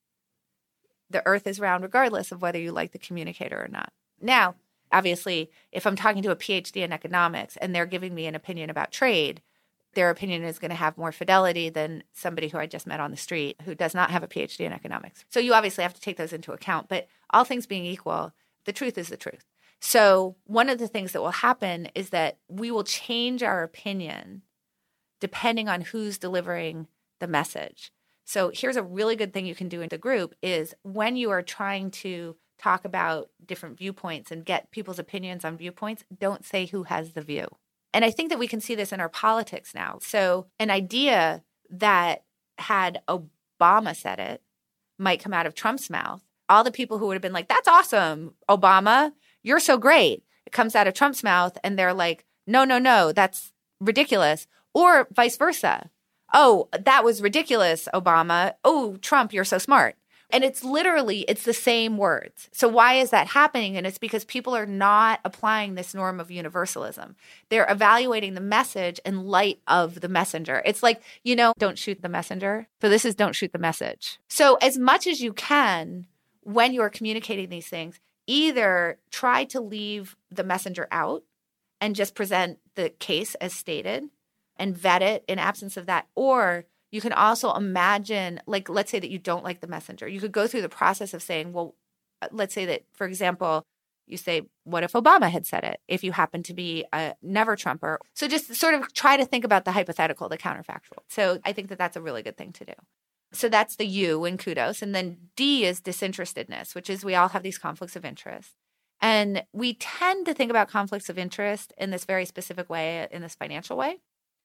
The earth is round regardless of whether you like the communicator or not. Now, obviously, if I'm talking to a PhD in economics and they're giving me an opinion about trade, their opinion is going to have more fidelity than somebody who I just met on the street who does not have a PhD in economics. So you obviously have to take those into account. But all things being equal, the truth is the truth. So one of the things that will happen is that we will change our opinion depending on who's delivering the message. So here's a really good thing you can do in the group is when you are trying to talk about different viewpoints and get people's opinions on viewpoints, don't say who has the view. And I think that we can see this in our politics now. So an idea that had Obama said it might come out of Trump's mouth. All the people who would have been like, that's awesome, Obama, you're so great. It comes out of Trump's mouth and they're like, no, that's ridiculous. Or vice versa. Oh, that was ridiculous, Obama. Oh, Trump, you're so smart. And it's the same words. So why is that happening? And it's because people are not applying this norm of universalism. They're evaluating the message in light of the messenger. It's like, don't shoot the messenger. So this is don't shoot the message. So as much as you can, when you're communicating these things, either try to leave the messenger out and just present the case as stated and vet it in absence of that, or you can also imagine, like, let's say that you don't like the messenger. You could go through the process of saying, well, let's say that, for example, you say, what if Obama had said it, if you happen to be a never Trumper? So just sort of try to think about the hypothetical, the counterfactual. So I think that that's a really good thing to do. So that's the U in kudos. And then D is disinterestedness, which is we all have these conflicts of interest. And we tend to think about conflicts of interest in this very specific way, in this financial way.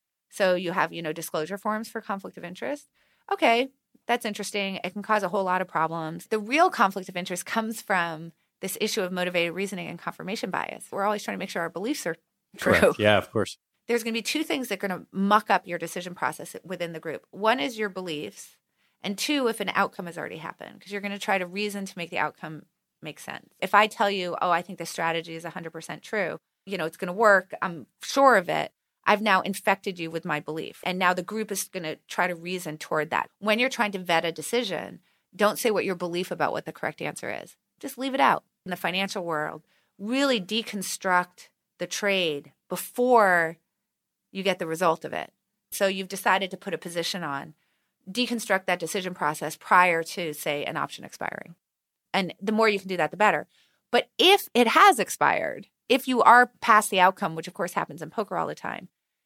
So you have, disclosure forms for conflict of interest. Okay, that's interesting. It can cause a whole lot of problems. The real conflict of interest comes from this issue of motivated reasoning and confirmation bias. We're always trying to make sure our beliefs are true. Correct. Yeah, of course. There's going to be two things that are going to muck up your decision process within the group. One is your beliefs, and two, if an outcome has already happened, because you're going to try to reason to make the outcome make sense. If I tell you, oh, I think this strategy is 100% true, it's going to work, I'm sure of it, I've now infected you with my belief. And now the group is going to try to reason toward that. When you're trying to vet a decision, don't say what your belief about what the correct answer is. Just leave it out. In the financial world, really deconstruct the trade before you get the result of it. So you've decided to put a position on, deconstruct that decision process prior to, say, an option expiring. And the more you can do that, the better. But if it has expired, if you are past the outcome, which of course happens in poker all the time,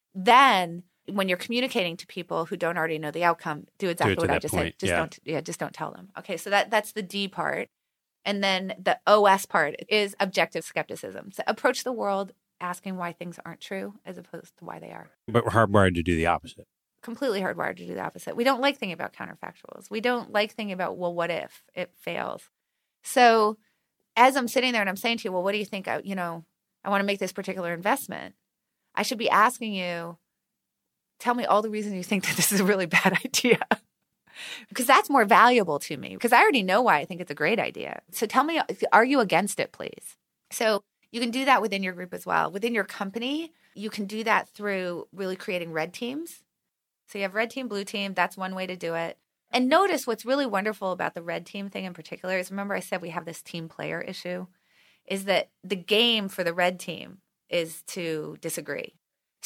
then when you're communicating to people who don't already know the outcome, do exactly what I just said. Just don't tell them. Okay, so that's the D part. And then the OS part is objective skepticism. So approach the world asking why things aren't true as opposed to why they are. But we're hardwired to do the opposite. Completely hardwired to do the opposite. We don't like thinking about counterfactuals. We don't like thinking about, well, what if it fails? So as I'm sitting there and I'm saying to you, well, what do you think? I want to make this particular investment. I should be asking you, tell me all the reasons you think that this is a really bad idea. Because that's more valuable to me, because I already know why I think it's a great idea. So tell me, are you against it, please? So you can do that within your group as well. Within your company, you can do that through really creating red teams. So you have red team, blue team. That's one way to do it. And notice what's really wonderful about the red team thing in particular is, remember I said we have this team player issue, is that the game for the red team is to disagree.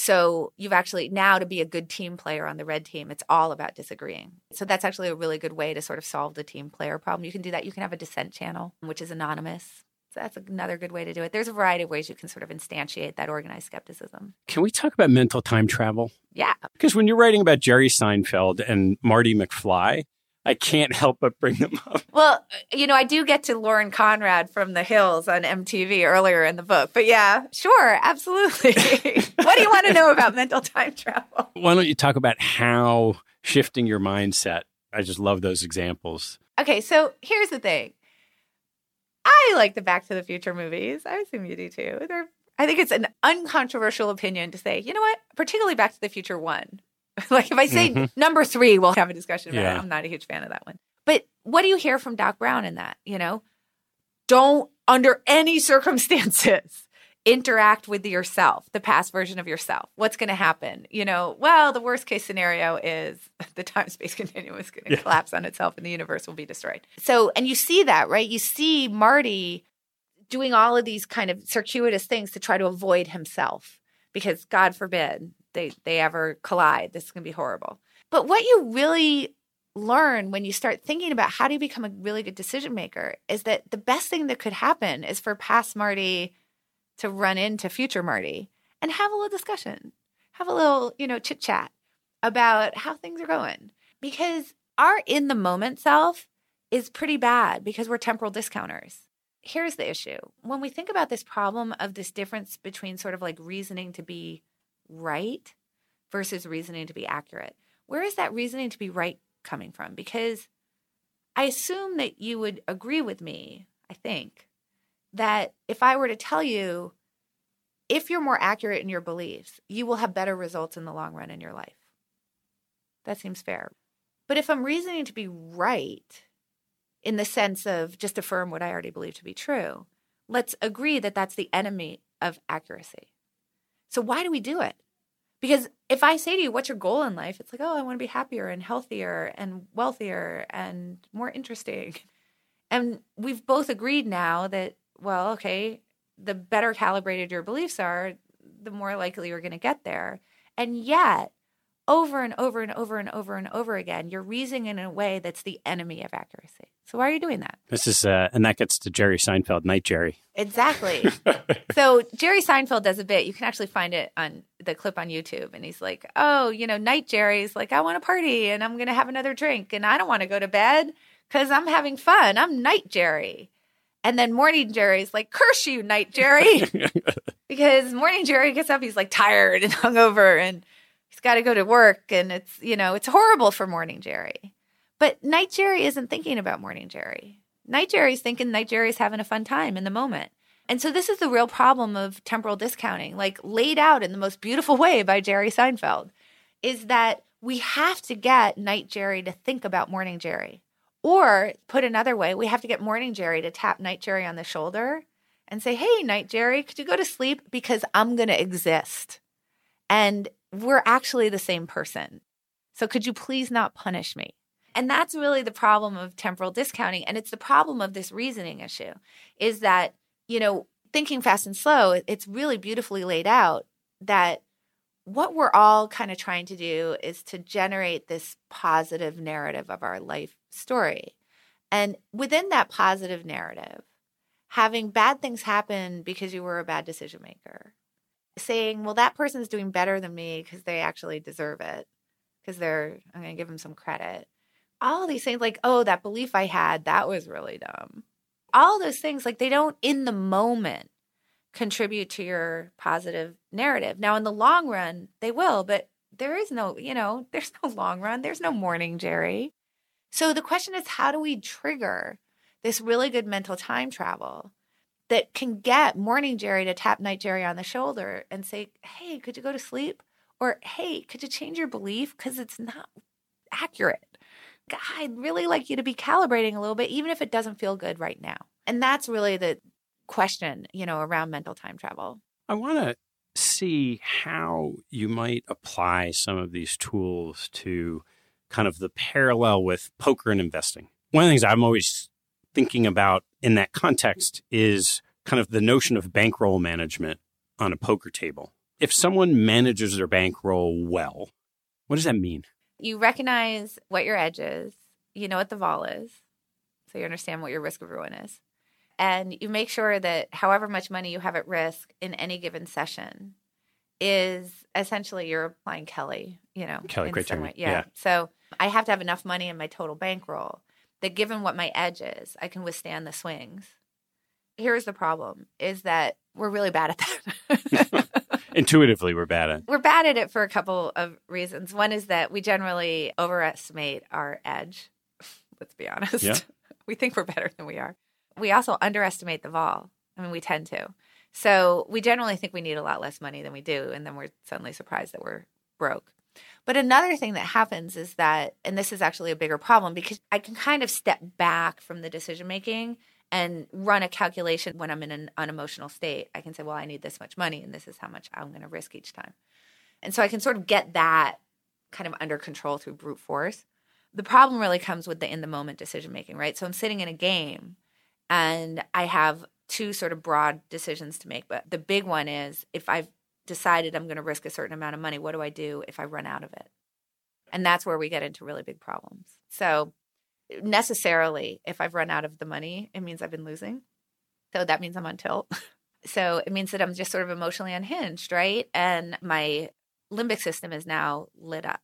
So you've actually, now to be a good team player on the red team, it's all about disagreeing. So that's actually a really good way to sort of solve the team player problem. You can do that. You can have a dissent channel, which is anonymous. So that's another good way to do it. There's a variety of ways you can sort of instantiate that organized skepticism. Can we talk about mental time travel? Yeah. Because when you're writing about Jerry Seinfeld and Marty McFly, I can't help but bring them up. Well, I do get to Lauren Conrad from The Hills on MTV earlier in the book. But yeah, sure, absolutely. What do you want to know about mental time travel? Why don't you talk about how shifting your mindset? I just love those examples. Okay, so here's the thing. I like the Back to the Future movies. I assume you do too. I think it's an uncontroversial opinion to say, you know what, particularly Back to the Future 1. Like if I say number 3, we'll have a discussion about it. I'm not a huge fan of that one. But what do you hear from Doc Brown in that? Don't under any circumstances interact with yourself, the past version of yourself. What's going to happen? Well, the worst case scenario is the time-space continuum is going to collapse on itself and the universe will be destroyed. So, and you see that, right? You see Marty doing all of these kind of circuitous things to try to avoid himself because, God forbid, they ever collide. This is going to be horrible. But what you really learn when you start thinking about how do you become a really good decision maker is that the best thing that could happen is for past Marty to run into future Marty and have a little discussion, have a little, chit chat about how things are going. Because our in the moment self is pretty bad because we're temporal discounters. Here's the issue. When we think about this problem of this difference between sort of like reasoning to be right versus reasoning to be accurate, where is that reasoning to be right coming from? Because I assume that you would agree with me, I think, that if I were to tell you, if you're more accurate in your beliefs, you will have better results in the long run in your life. That seems fair. But if I'm reasoning to be right in the sense of just affirm what I already believe to be true, let's agree that that's the enemy of accuracy. So why do we do it? Because if I say to you, what's your goal in life? It's like, oh, I want to be happier and healthier and wealthier and more interesting. And we've both agreed now that, well, okay, the better calibrated your beliefs are, the more likely you're going to get there. And yet, over and over and over and over and over again, you're reasoning in a way that's the enemy of accuracy. So why are you doing that? This is, and that gets to Jerry Seinfeld, Night Jerry. Exactly. So Jerry Seinfeld does a bit. You can actually find it on the clip on YouTube. And he's like, oh, Night Jerry's like, I want to party and I'm going to have another drink and I don't want to go to bed because I'm having fun. I'm Night Jerry. And then Morning Jerry's like, curse you, Night Jerry. Because Morning Jerry gets up, he's like tired and hungover and he's got to go to work. And it's, it's horrible for Morning Jerry. But Night Jerry isn't thinking about Morning Jerry. Night Jerry's thinking Night Jerry's having a fun time in the moment. And so this is the real problem of temporal discounting, like laid out in the most beautiful way by Jerry Seinfeld, is that we have to get Night Jerry to think about Morning Jerry. Or put another way, we have to get Morning Jerry to tap Night Jerry on the shoulder and say, hey, Night Jerry, could you go to sleep? Because I'm going to exist. And we're actually the same person. So could you please not punish me? And that's really the problem of temporal discounting. And it's the problem of this reasoning issue is that, thinking fast and slow, it's really beautifully laid out that what we're all kind of trying to do is to generate this positive narrative of our life story. And within that positive narrative, having bad things happen because you were a bad decision maker, saying, well, that person's doing better than me because they actually deserve it, because I'm going to give them some credit. All these things like, oh, that belief I had, that was really dumb. All those things, like they don't in the moment contribute to your positive narrative. Now, in the long run, they will, but there is no, there's no long run. There's no Morning Jerry. So the question is, how do we trigger this really good mental time travel that can get Morning Jerry to tap Night Jerry on the shoulder and say, hey, could you go to sleep? Or, hey, could you change your belief? Because it's not accurate. I'd really like you to be calibrating a little bit, even if it doesn't feel good right now. And that's really the question, around mental time travel. I want to see how you might apply some of these tools to kind of the parallel with poker and investing. One of the things I'm always thinking about in that context is kind of the notion of bankroll management on a poker table. If someone manages their bankroll well, what does that mean? You recognize what your edge is. You know what the vol is. So you understand what your risk of ruin is. And you make sure that however much money you have at risk in any given session is essentially you're applying Kelly, Kelly criteria. Yeah. So I have to have enough money in my total bankroll that given what my edge is, I can withstand the swings. Here's the problem is that we're really bad at that. Intuitively, we're bad at it. We're bad at it for a couple of reasons. One is that we generally overestimate our edge. Let's be honest. Yeah. We think we're better than we are. We also underestimate the vol. We tend to. So we generally think we need a lot less money than we do, and then we're suddenly surprised that we're broke. But another thing that happens is that, and this is actually a bigger problem, because I can kind of step back from the decision-making and run a calculation when I'm in an unemotional state. I can say, well, I need this much money, and this is how much I'm going to risk each time. And so I can sort of get that kind of under control through brute force. The problem really comes with the in-the-moment decision-making, right? So I'm sitting in a game, and I have two sort of broad decisions to make. But the big one is, if I've decided I'm going to risk a certain amount of money, what do I do if I run out of it? And that's where we get into really big problems. So necessarily, if I've run out of the money, it means I've been losing. So that means I'm on tilt. So it means that I'm just sort of emotionally unhinged, right? And my limbic system is now lit up.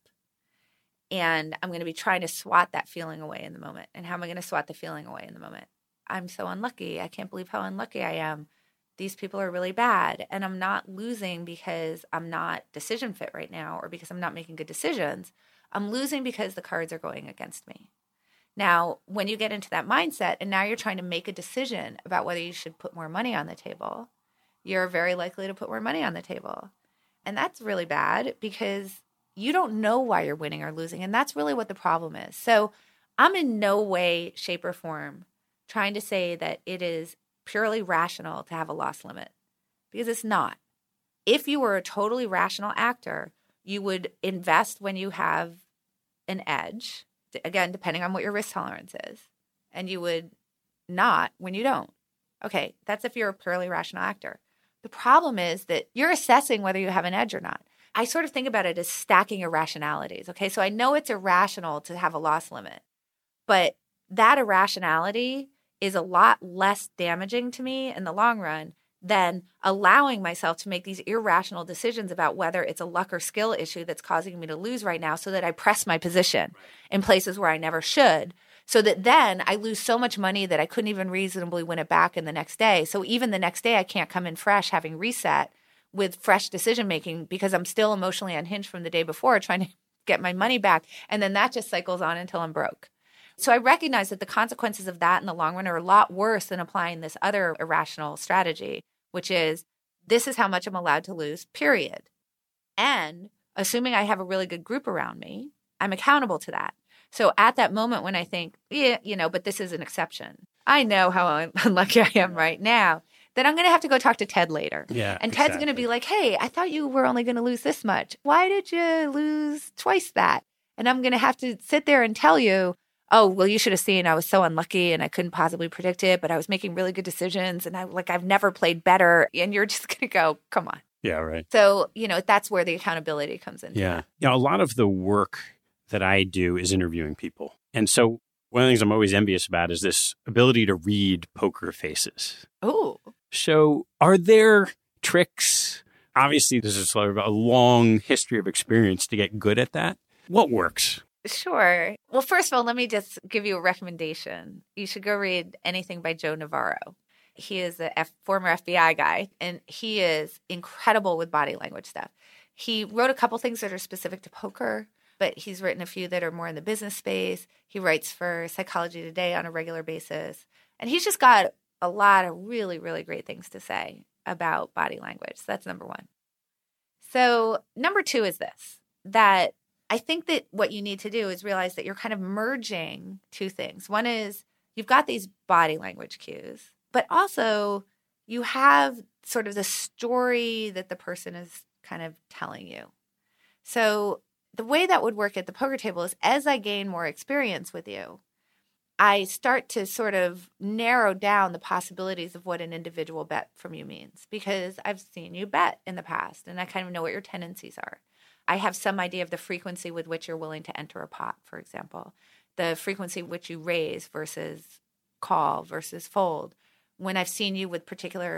And I'm going to be trying to swat that feeling away in the moment. And how am I going to swat the feeling away in the moment? I'm so unlucky. I can't believe how unlucky I am. These people are really bad. And I'm not losing because I'm not decision fit right now or because I'm not making good decisions. I'm losing because the cards are going against me. Now, when you get into that mindset and now you're trying to make a decision about whether you should put more money on the table, you're very likely to put more money on the table. And that's really bad because you don't know why you're winning or losing. And that's really what the problem is. So I'm in no way, shape, or form trying to say that it is purely rational to have a loss limit, because it's not. If you were a totally rational actor, you would invest when you have an edge, again, depending on what your risk tolerance is, and you would not when you don't. Okay, that's if you're a purely rational actor. The problem is that you're assessing whether you have an edge or not. I sort of think about it as stacking irrationalities. Okay, so I know it's irrational to have a loss limit, but that irrationality is a lot less damaging to me in the long run than allowing myself to make these irrational decisions about whether it's a luck or skill issue that's causing me to lose right now, so that I press my position in places where I never should, so that then I lose so much money that I couldn't even reasonably win it back in the next day. So even the next day, I can't come in fresh, having reset with fresh decision making, because I'm still emotionally unhinged from the day before trying to get my money back. And then that just cycles on until I'm broke. So I recognize that the consequences of that in the long run are a lot worse than applying this other irrational strategy, which is, this is how much I'm allowed to lose, period. And assuming I have a really good group around me, I'm accountable to that. So at that moment when I think, yeah, but this is an exception, I know how unlucky I am right now, then I'm going to have to go talk to Ted later. Yeah, and Ted's going to be like, hey, I thought you were only going to lose this much. Why did you lose twice that? And I'm going to have to sit there and tell you, oh, well, you should have seen I was so unlucky and I couldn't possibly predict it, but I was making really good decisions and I've never played better. And you're just going to go, come on. Yeah, right. So, that's where the accountability comes in. Yeah. A lot of the work that I do is interviewing people. And so one of the things I'm always envious about is this ability to read poker faces. Oh. So are there tricks? Obviously, this is sort of a long history of experience to get good at that. What works? Sure. Well, first of all, let me just give you a recommendation. You should go read anything by Joe Navarro. He is a former FBI guy, and he is incredible with body language stuff. He wrote a couple things that are specific to poker, but he's written a few that are more in the business space. He writes for Psychology Today on a regular basis. And he's just got a lot of really, really great things to say about body language. So that's number one. So number two is this, that I think that what you need to do is realize that you're kind of merging two things. One is you've got these body language cues, but also you have sort of the story that the person is kind of telling you. So the way that would work at the poker table is, as I gain more experience with you, I start to sort of narrow down the possibilities of what an individual bet from you means, because I've seen you bet in the past and I kind of know what your tendencies are. I have some idea of the frequency with which you're willing to enter a pot, for example, the frequency with which you raise versus call versus fold. When I've seen you with particular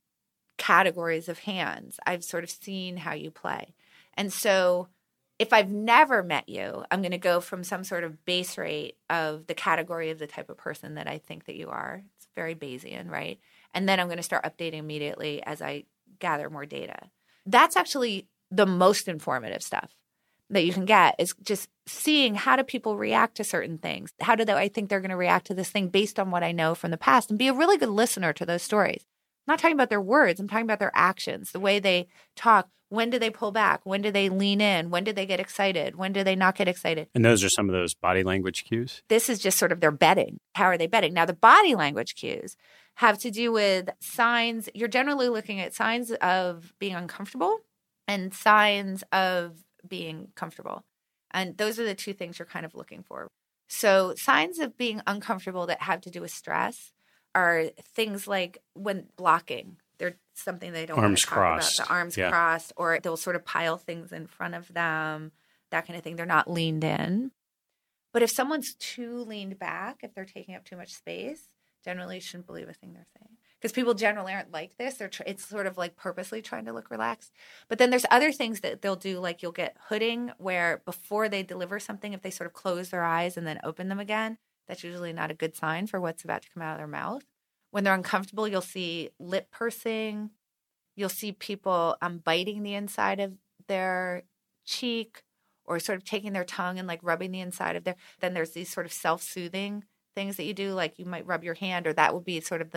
categories of hands, I've sort of seen how you play. And so if I've never met you, I'm going to go from some sort of base rate of the category of the type of person that I think that you are. It's very Bayesian, right? And then I'm going to start updating immediately as I gather more data. That's actually the most informative stuff that you can get, is just seeing how do people react to certain things. How do I think they're going to react to this thing based on what I know from the past, and be a really good listener to those stories. I'm not talking about their words. I'm talking about their actions, the way they talk. When do they pull back? When do they lean in? When do they get excited? When do they not get excited? And those are some of those body language cues? This is just sort of their betting. How are they betting? Now, the body language cues have to do with signs. You're generally looking at signs of being uncomfortable and signs of being comfortable. And those are the two things you're kind of looking for. So signs of being uncomfortable that have to do with stress are things like when blocking. They're something they don't want to talk about. The arms crossed, or they'll sort of pile things in front of them, that kind of thing. They're not leaned in. But if someone's too leaned back, if they're taking up too much space, generally you shouldn't believe a thing they're saying. Because people generally aren't like this. It's sort of like purposely trying to look relaxed. But then there's other things that they'll do, like you'll get hooding, where before they deliver something, if they sort of close their eyes and then open them again, that's usually not a good sign for what's about to come out of their mouth. When they're uncomfortable, you'll see lip pursing. You'll see people biting the inside of their cheek, or sort of taking their tongue and like rubbing the inside of their. Then there's these sort of self-soothing things that you do, like you might rub your hand, or that would be sort of the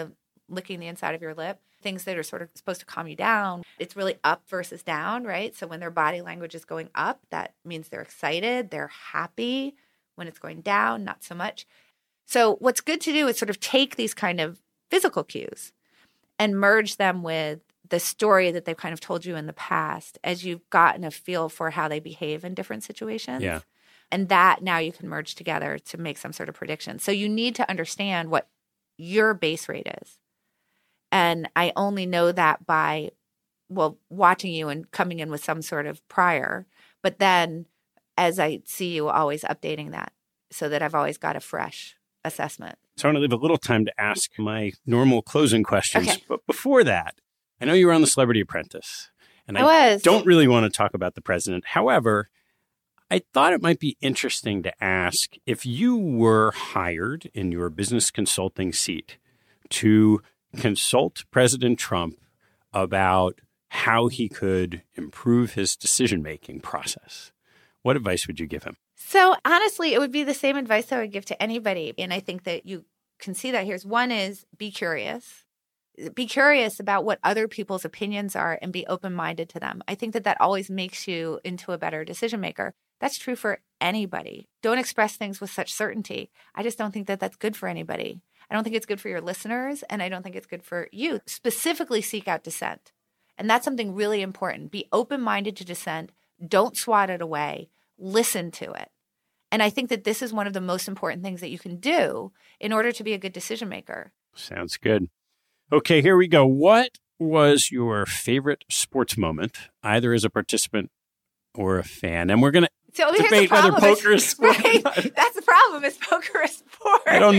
licking the inside of your lip, things that are sort of supposed to calm you down. It's really up versus down, right? So when their body language is going up, that means they're excited, they're happy. When it's going down, not so much. So what's good to do is sort of take these kind of physical cues and merge them with the story that they've kind of told you in the past as you've gotten a feel for how they behave in different situations. Yeah. And that now you can merge together to make some sort of prediction. So you need to understand what your base rate is. And I only know that by, watching you and coming in with some sort of prior. But then as I see you, always updating that so that I've always got a fresh assessment. So I want to leave a little time to ask my normal closing questions. Okay. But before that, I know you were on The Celebrity Apprentice. And I don't really want to talk about the president. However, I thought it might be interesting to ask if you were hired in your business consulting seat to consult President Trump about how he could improve his decision-making process. What advice would you give him? So honestly, it would be the same advice I would give to anybody. And I think that you can see that here. One is be curious. Be curious about what other people's opinions are and be open-minded to them. I think that that always makes you into a better decision maker. That's true for anybody. Don't express things with such certainty. I just don't think that that's good for anybody. I don't think it's good for your listeners, and I don't think it's good for you. Specifically seek out dissent. And that's something really important. Be open-minded to dissent. Don't swat it away. Listen to it. And I think that this is one of the most important things that you can do in order to be a good decision maker. Sounds good. Okay, here we go. What was your favorite sports moment, either as a participant or a fan? And we're going to debate whether poker is sport. Right? That's the problem. Is poker a sport? I don't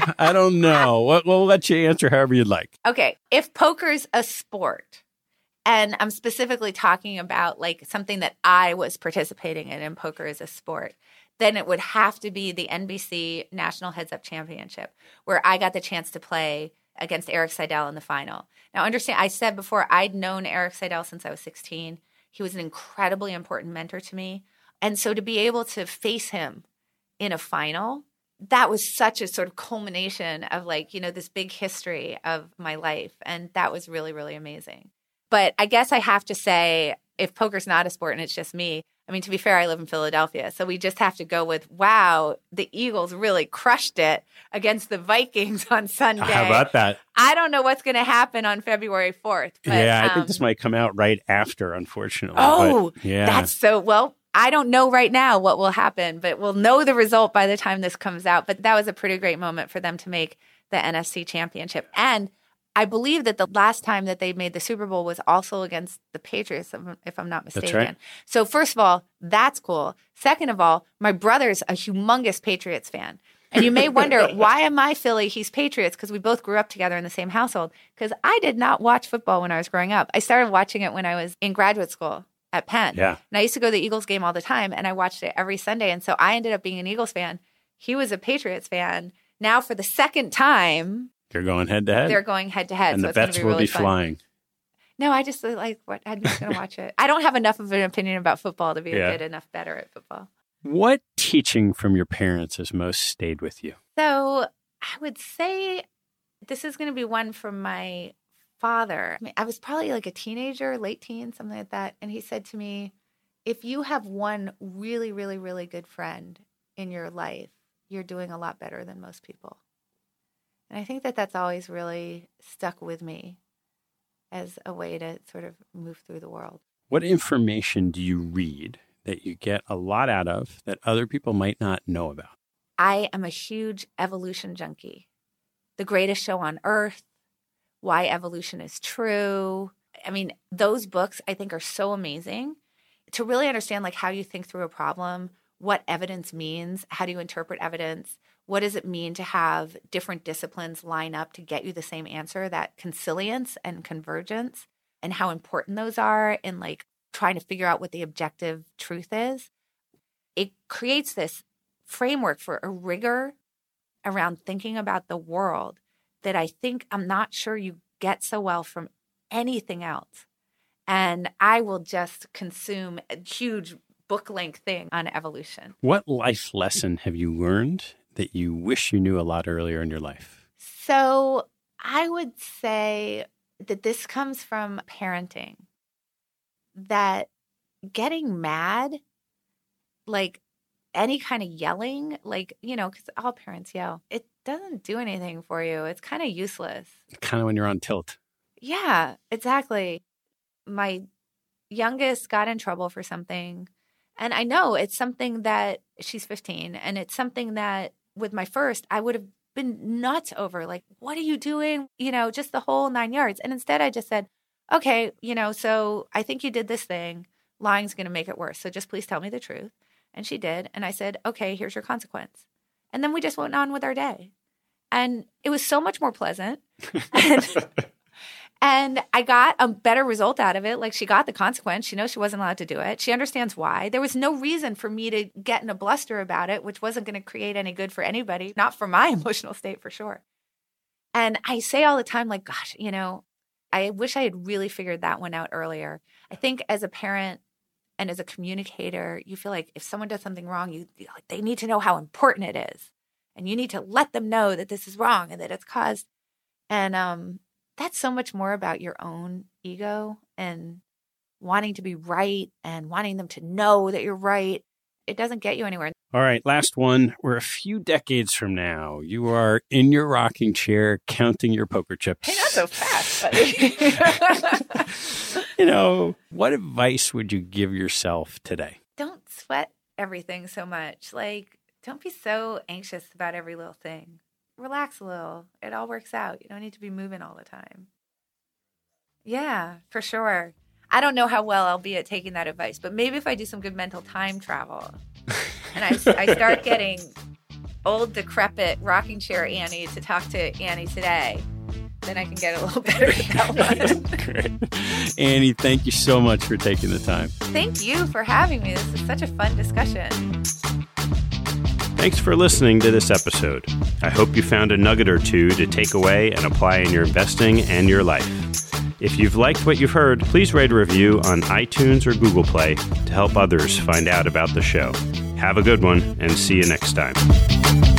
know. We'll let you answer however you'd like. Okay. If poker's a sport, and I'm specifically talking about like something that I was participating in poker as a sport, then it would have to be the NBC National Heads Up Championship, where I got the chance to play against Eric Seidel in the final. Now, understand, I said before, I'd known Eric Seidel since I was 16. He was an incredibly important mentor to me. And so to be able to face him in a final, that was such a sort of culmination of like, this big history of my life. And that was really, really amazing. But I guess I have to say, if poker's not a sport and it's just me, I mean, to be fair, I live in Philadelphia. So we just have to go with, wow, the Eagles really crushed it against the Vikings on Sunday. How about that? I don't know what's going to happen on February 4th. But, yeah, I think this might come out right after, unfortunately. Oh, but, yeah. That's so, well, I don't know right now what will happen, but we'll know the result by the time this comes out. But that was a pretty great moment for them to make the NFC Championship. And I believe that the last time that they made the Super Bowl was also against the Patriots, if I'm not mistaken. That's right. So first of all, that's cool. Second of all, my brother's a humongous Patriots fan. And you may wonder, why am I Philly? He's Patriots, because we both grew up together in the same household. Because I did not watch football when I was growing up. I started watching it when I was in graduate school at Penn. Yeah. And I used to go to the Eagles game all the time, and I watched it every Sunday. And so I ended up being an Eagles fan. He was a Patriots fan. Now for the second time, they're going head to head. They're going head to head. And so the bets will be flying. No, I just like what I'm just going to watch it. I don't have enough of an opinion about football to be a good enough better at football. What teaching from your parents has most stayed with you? So I would say this is going to be one from my father. I mean, I was probably like a teenager, late teen, something like that. And he said to me, if you have one really, really, really good friend in your life, you're doing a lot better than most people. And I think that that's always really stuck with me as a way to sort of move through the world. What information do you read that you get a lot out of that other people might not know about? I am a huge evolution junkie. The Greatest Show on Earth, Why Evolution is True. I mean, those books I think are so amazing to really understand like how you think through a problem, what evidence means, how do you interpret evidence, what does it mean to have different disciplines line up to get you the same answer, that consilience and convergence, and how important those are in like trying to figure out what the objective truth is. It creates this framework for a rigor around thinking about the world that I think I'm not sure you get so well from anything else. And I will just consume a huge book-length thing on evolution. What life lesson have you learned that you wish you knew a lot earlier in your life? So I would say that this comes from parenting, that getting mad, like any kind of yelling, like, because all parents yell, it doesn't do anything for you. It's kind of useless. Kind of when you're on tilt. Yeah, exactly. My youngest got in trouble for something. And I know it's something that she's 15. And it's something that with my first, I would have been nuts over. Like, what are you doing? Just the whole 9 yards. And instead I just said, okay, so I think you did this thing. Lying's going to make it worse. So just please tell me the truth. And she did. And I said, okay, here's your consequence. And then we just went on with our day. And it was so much more pleasant. And I got a better result out of it. Like, she got the consequence. She knows she wasn't allowed to do it. She understands why. There was no reason for me to get in a bluster about it, which wasn't going to create any good for anybody, not for my emotional state for sure. And I say all the time, like, gosh, I wish I had really figured that one out earlier. I think as a parent and as a communicator, you feel like if someone does something wrong, they need to know how important it is. And you need to let them know that this is wrong and that it's caused. And that's so much more about your own ego and wanting to be right and wanting them to know that you're right. It doesn't get you anywhere. All right, last one. We're a few decades from now. You are in your rocking chair counting your poker chips. Hey, not so fast, buddy. What advice would you give yourself today? Don't sweat everything so much. Like, don't be so anxious about every little thing. Relax a little. It all works out. You don't need to be moving all the time. Yeah, for sure. I don't know how well I'll be at taking that advice, but maybe if I do some good mental time travel and I start getting old, decrepit rocking chair Annie to talk to Annie today, then I can get a little better at that one. Great. Annie, thank you so much for taking the time. Thank you for having me. This is such a fun discussion. Thanks for listening to this episode. I hope you found a nugget or two to take away and apply in your investing and your life. If you've liked what you've heard, please write a review on iTunes or Google Play to help others find out about the show. Have a good one, and see you next time.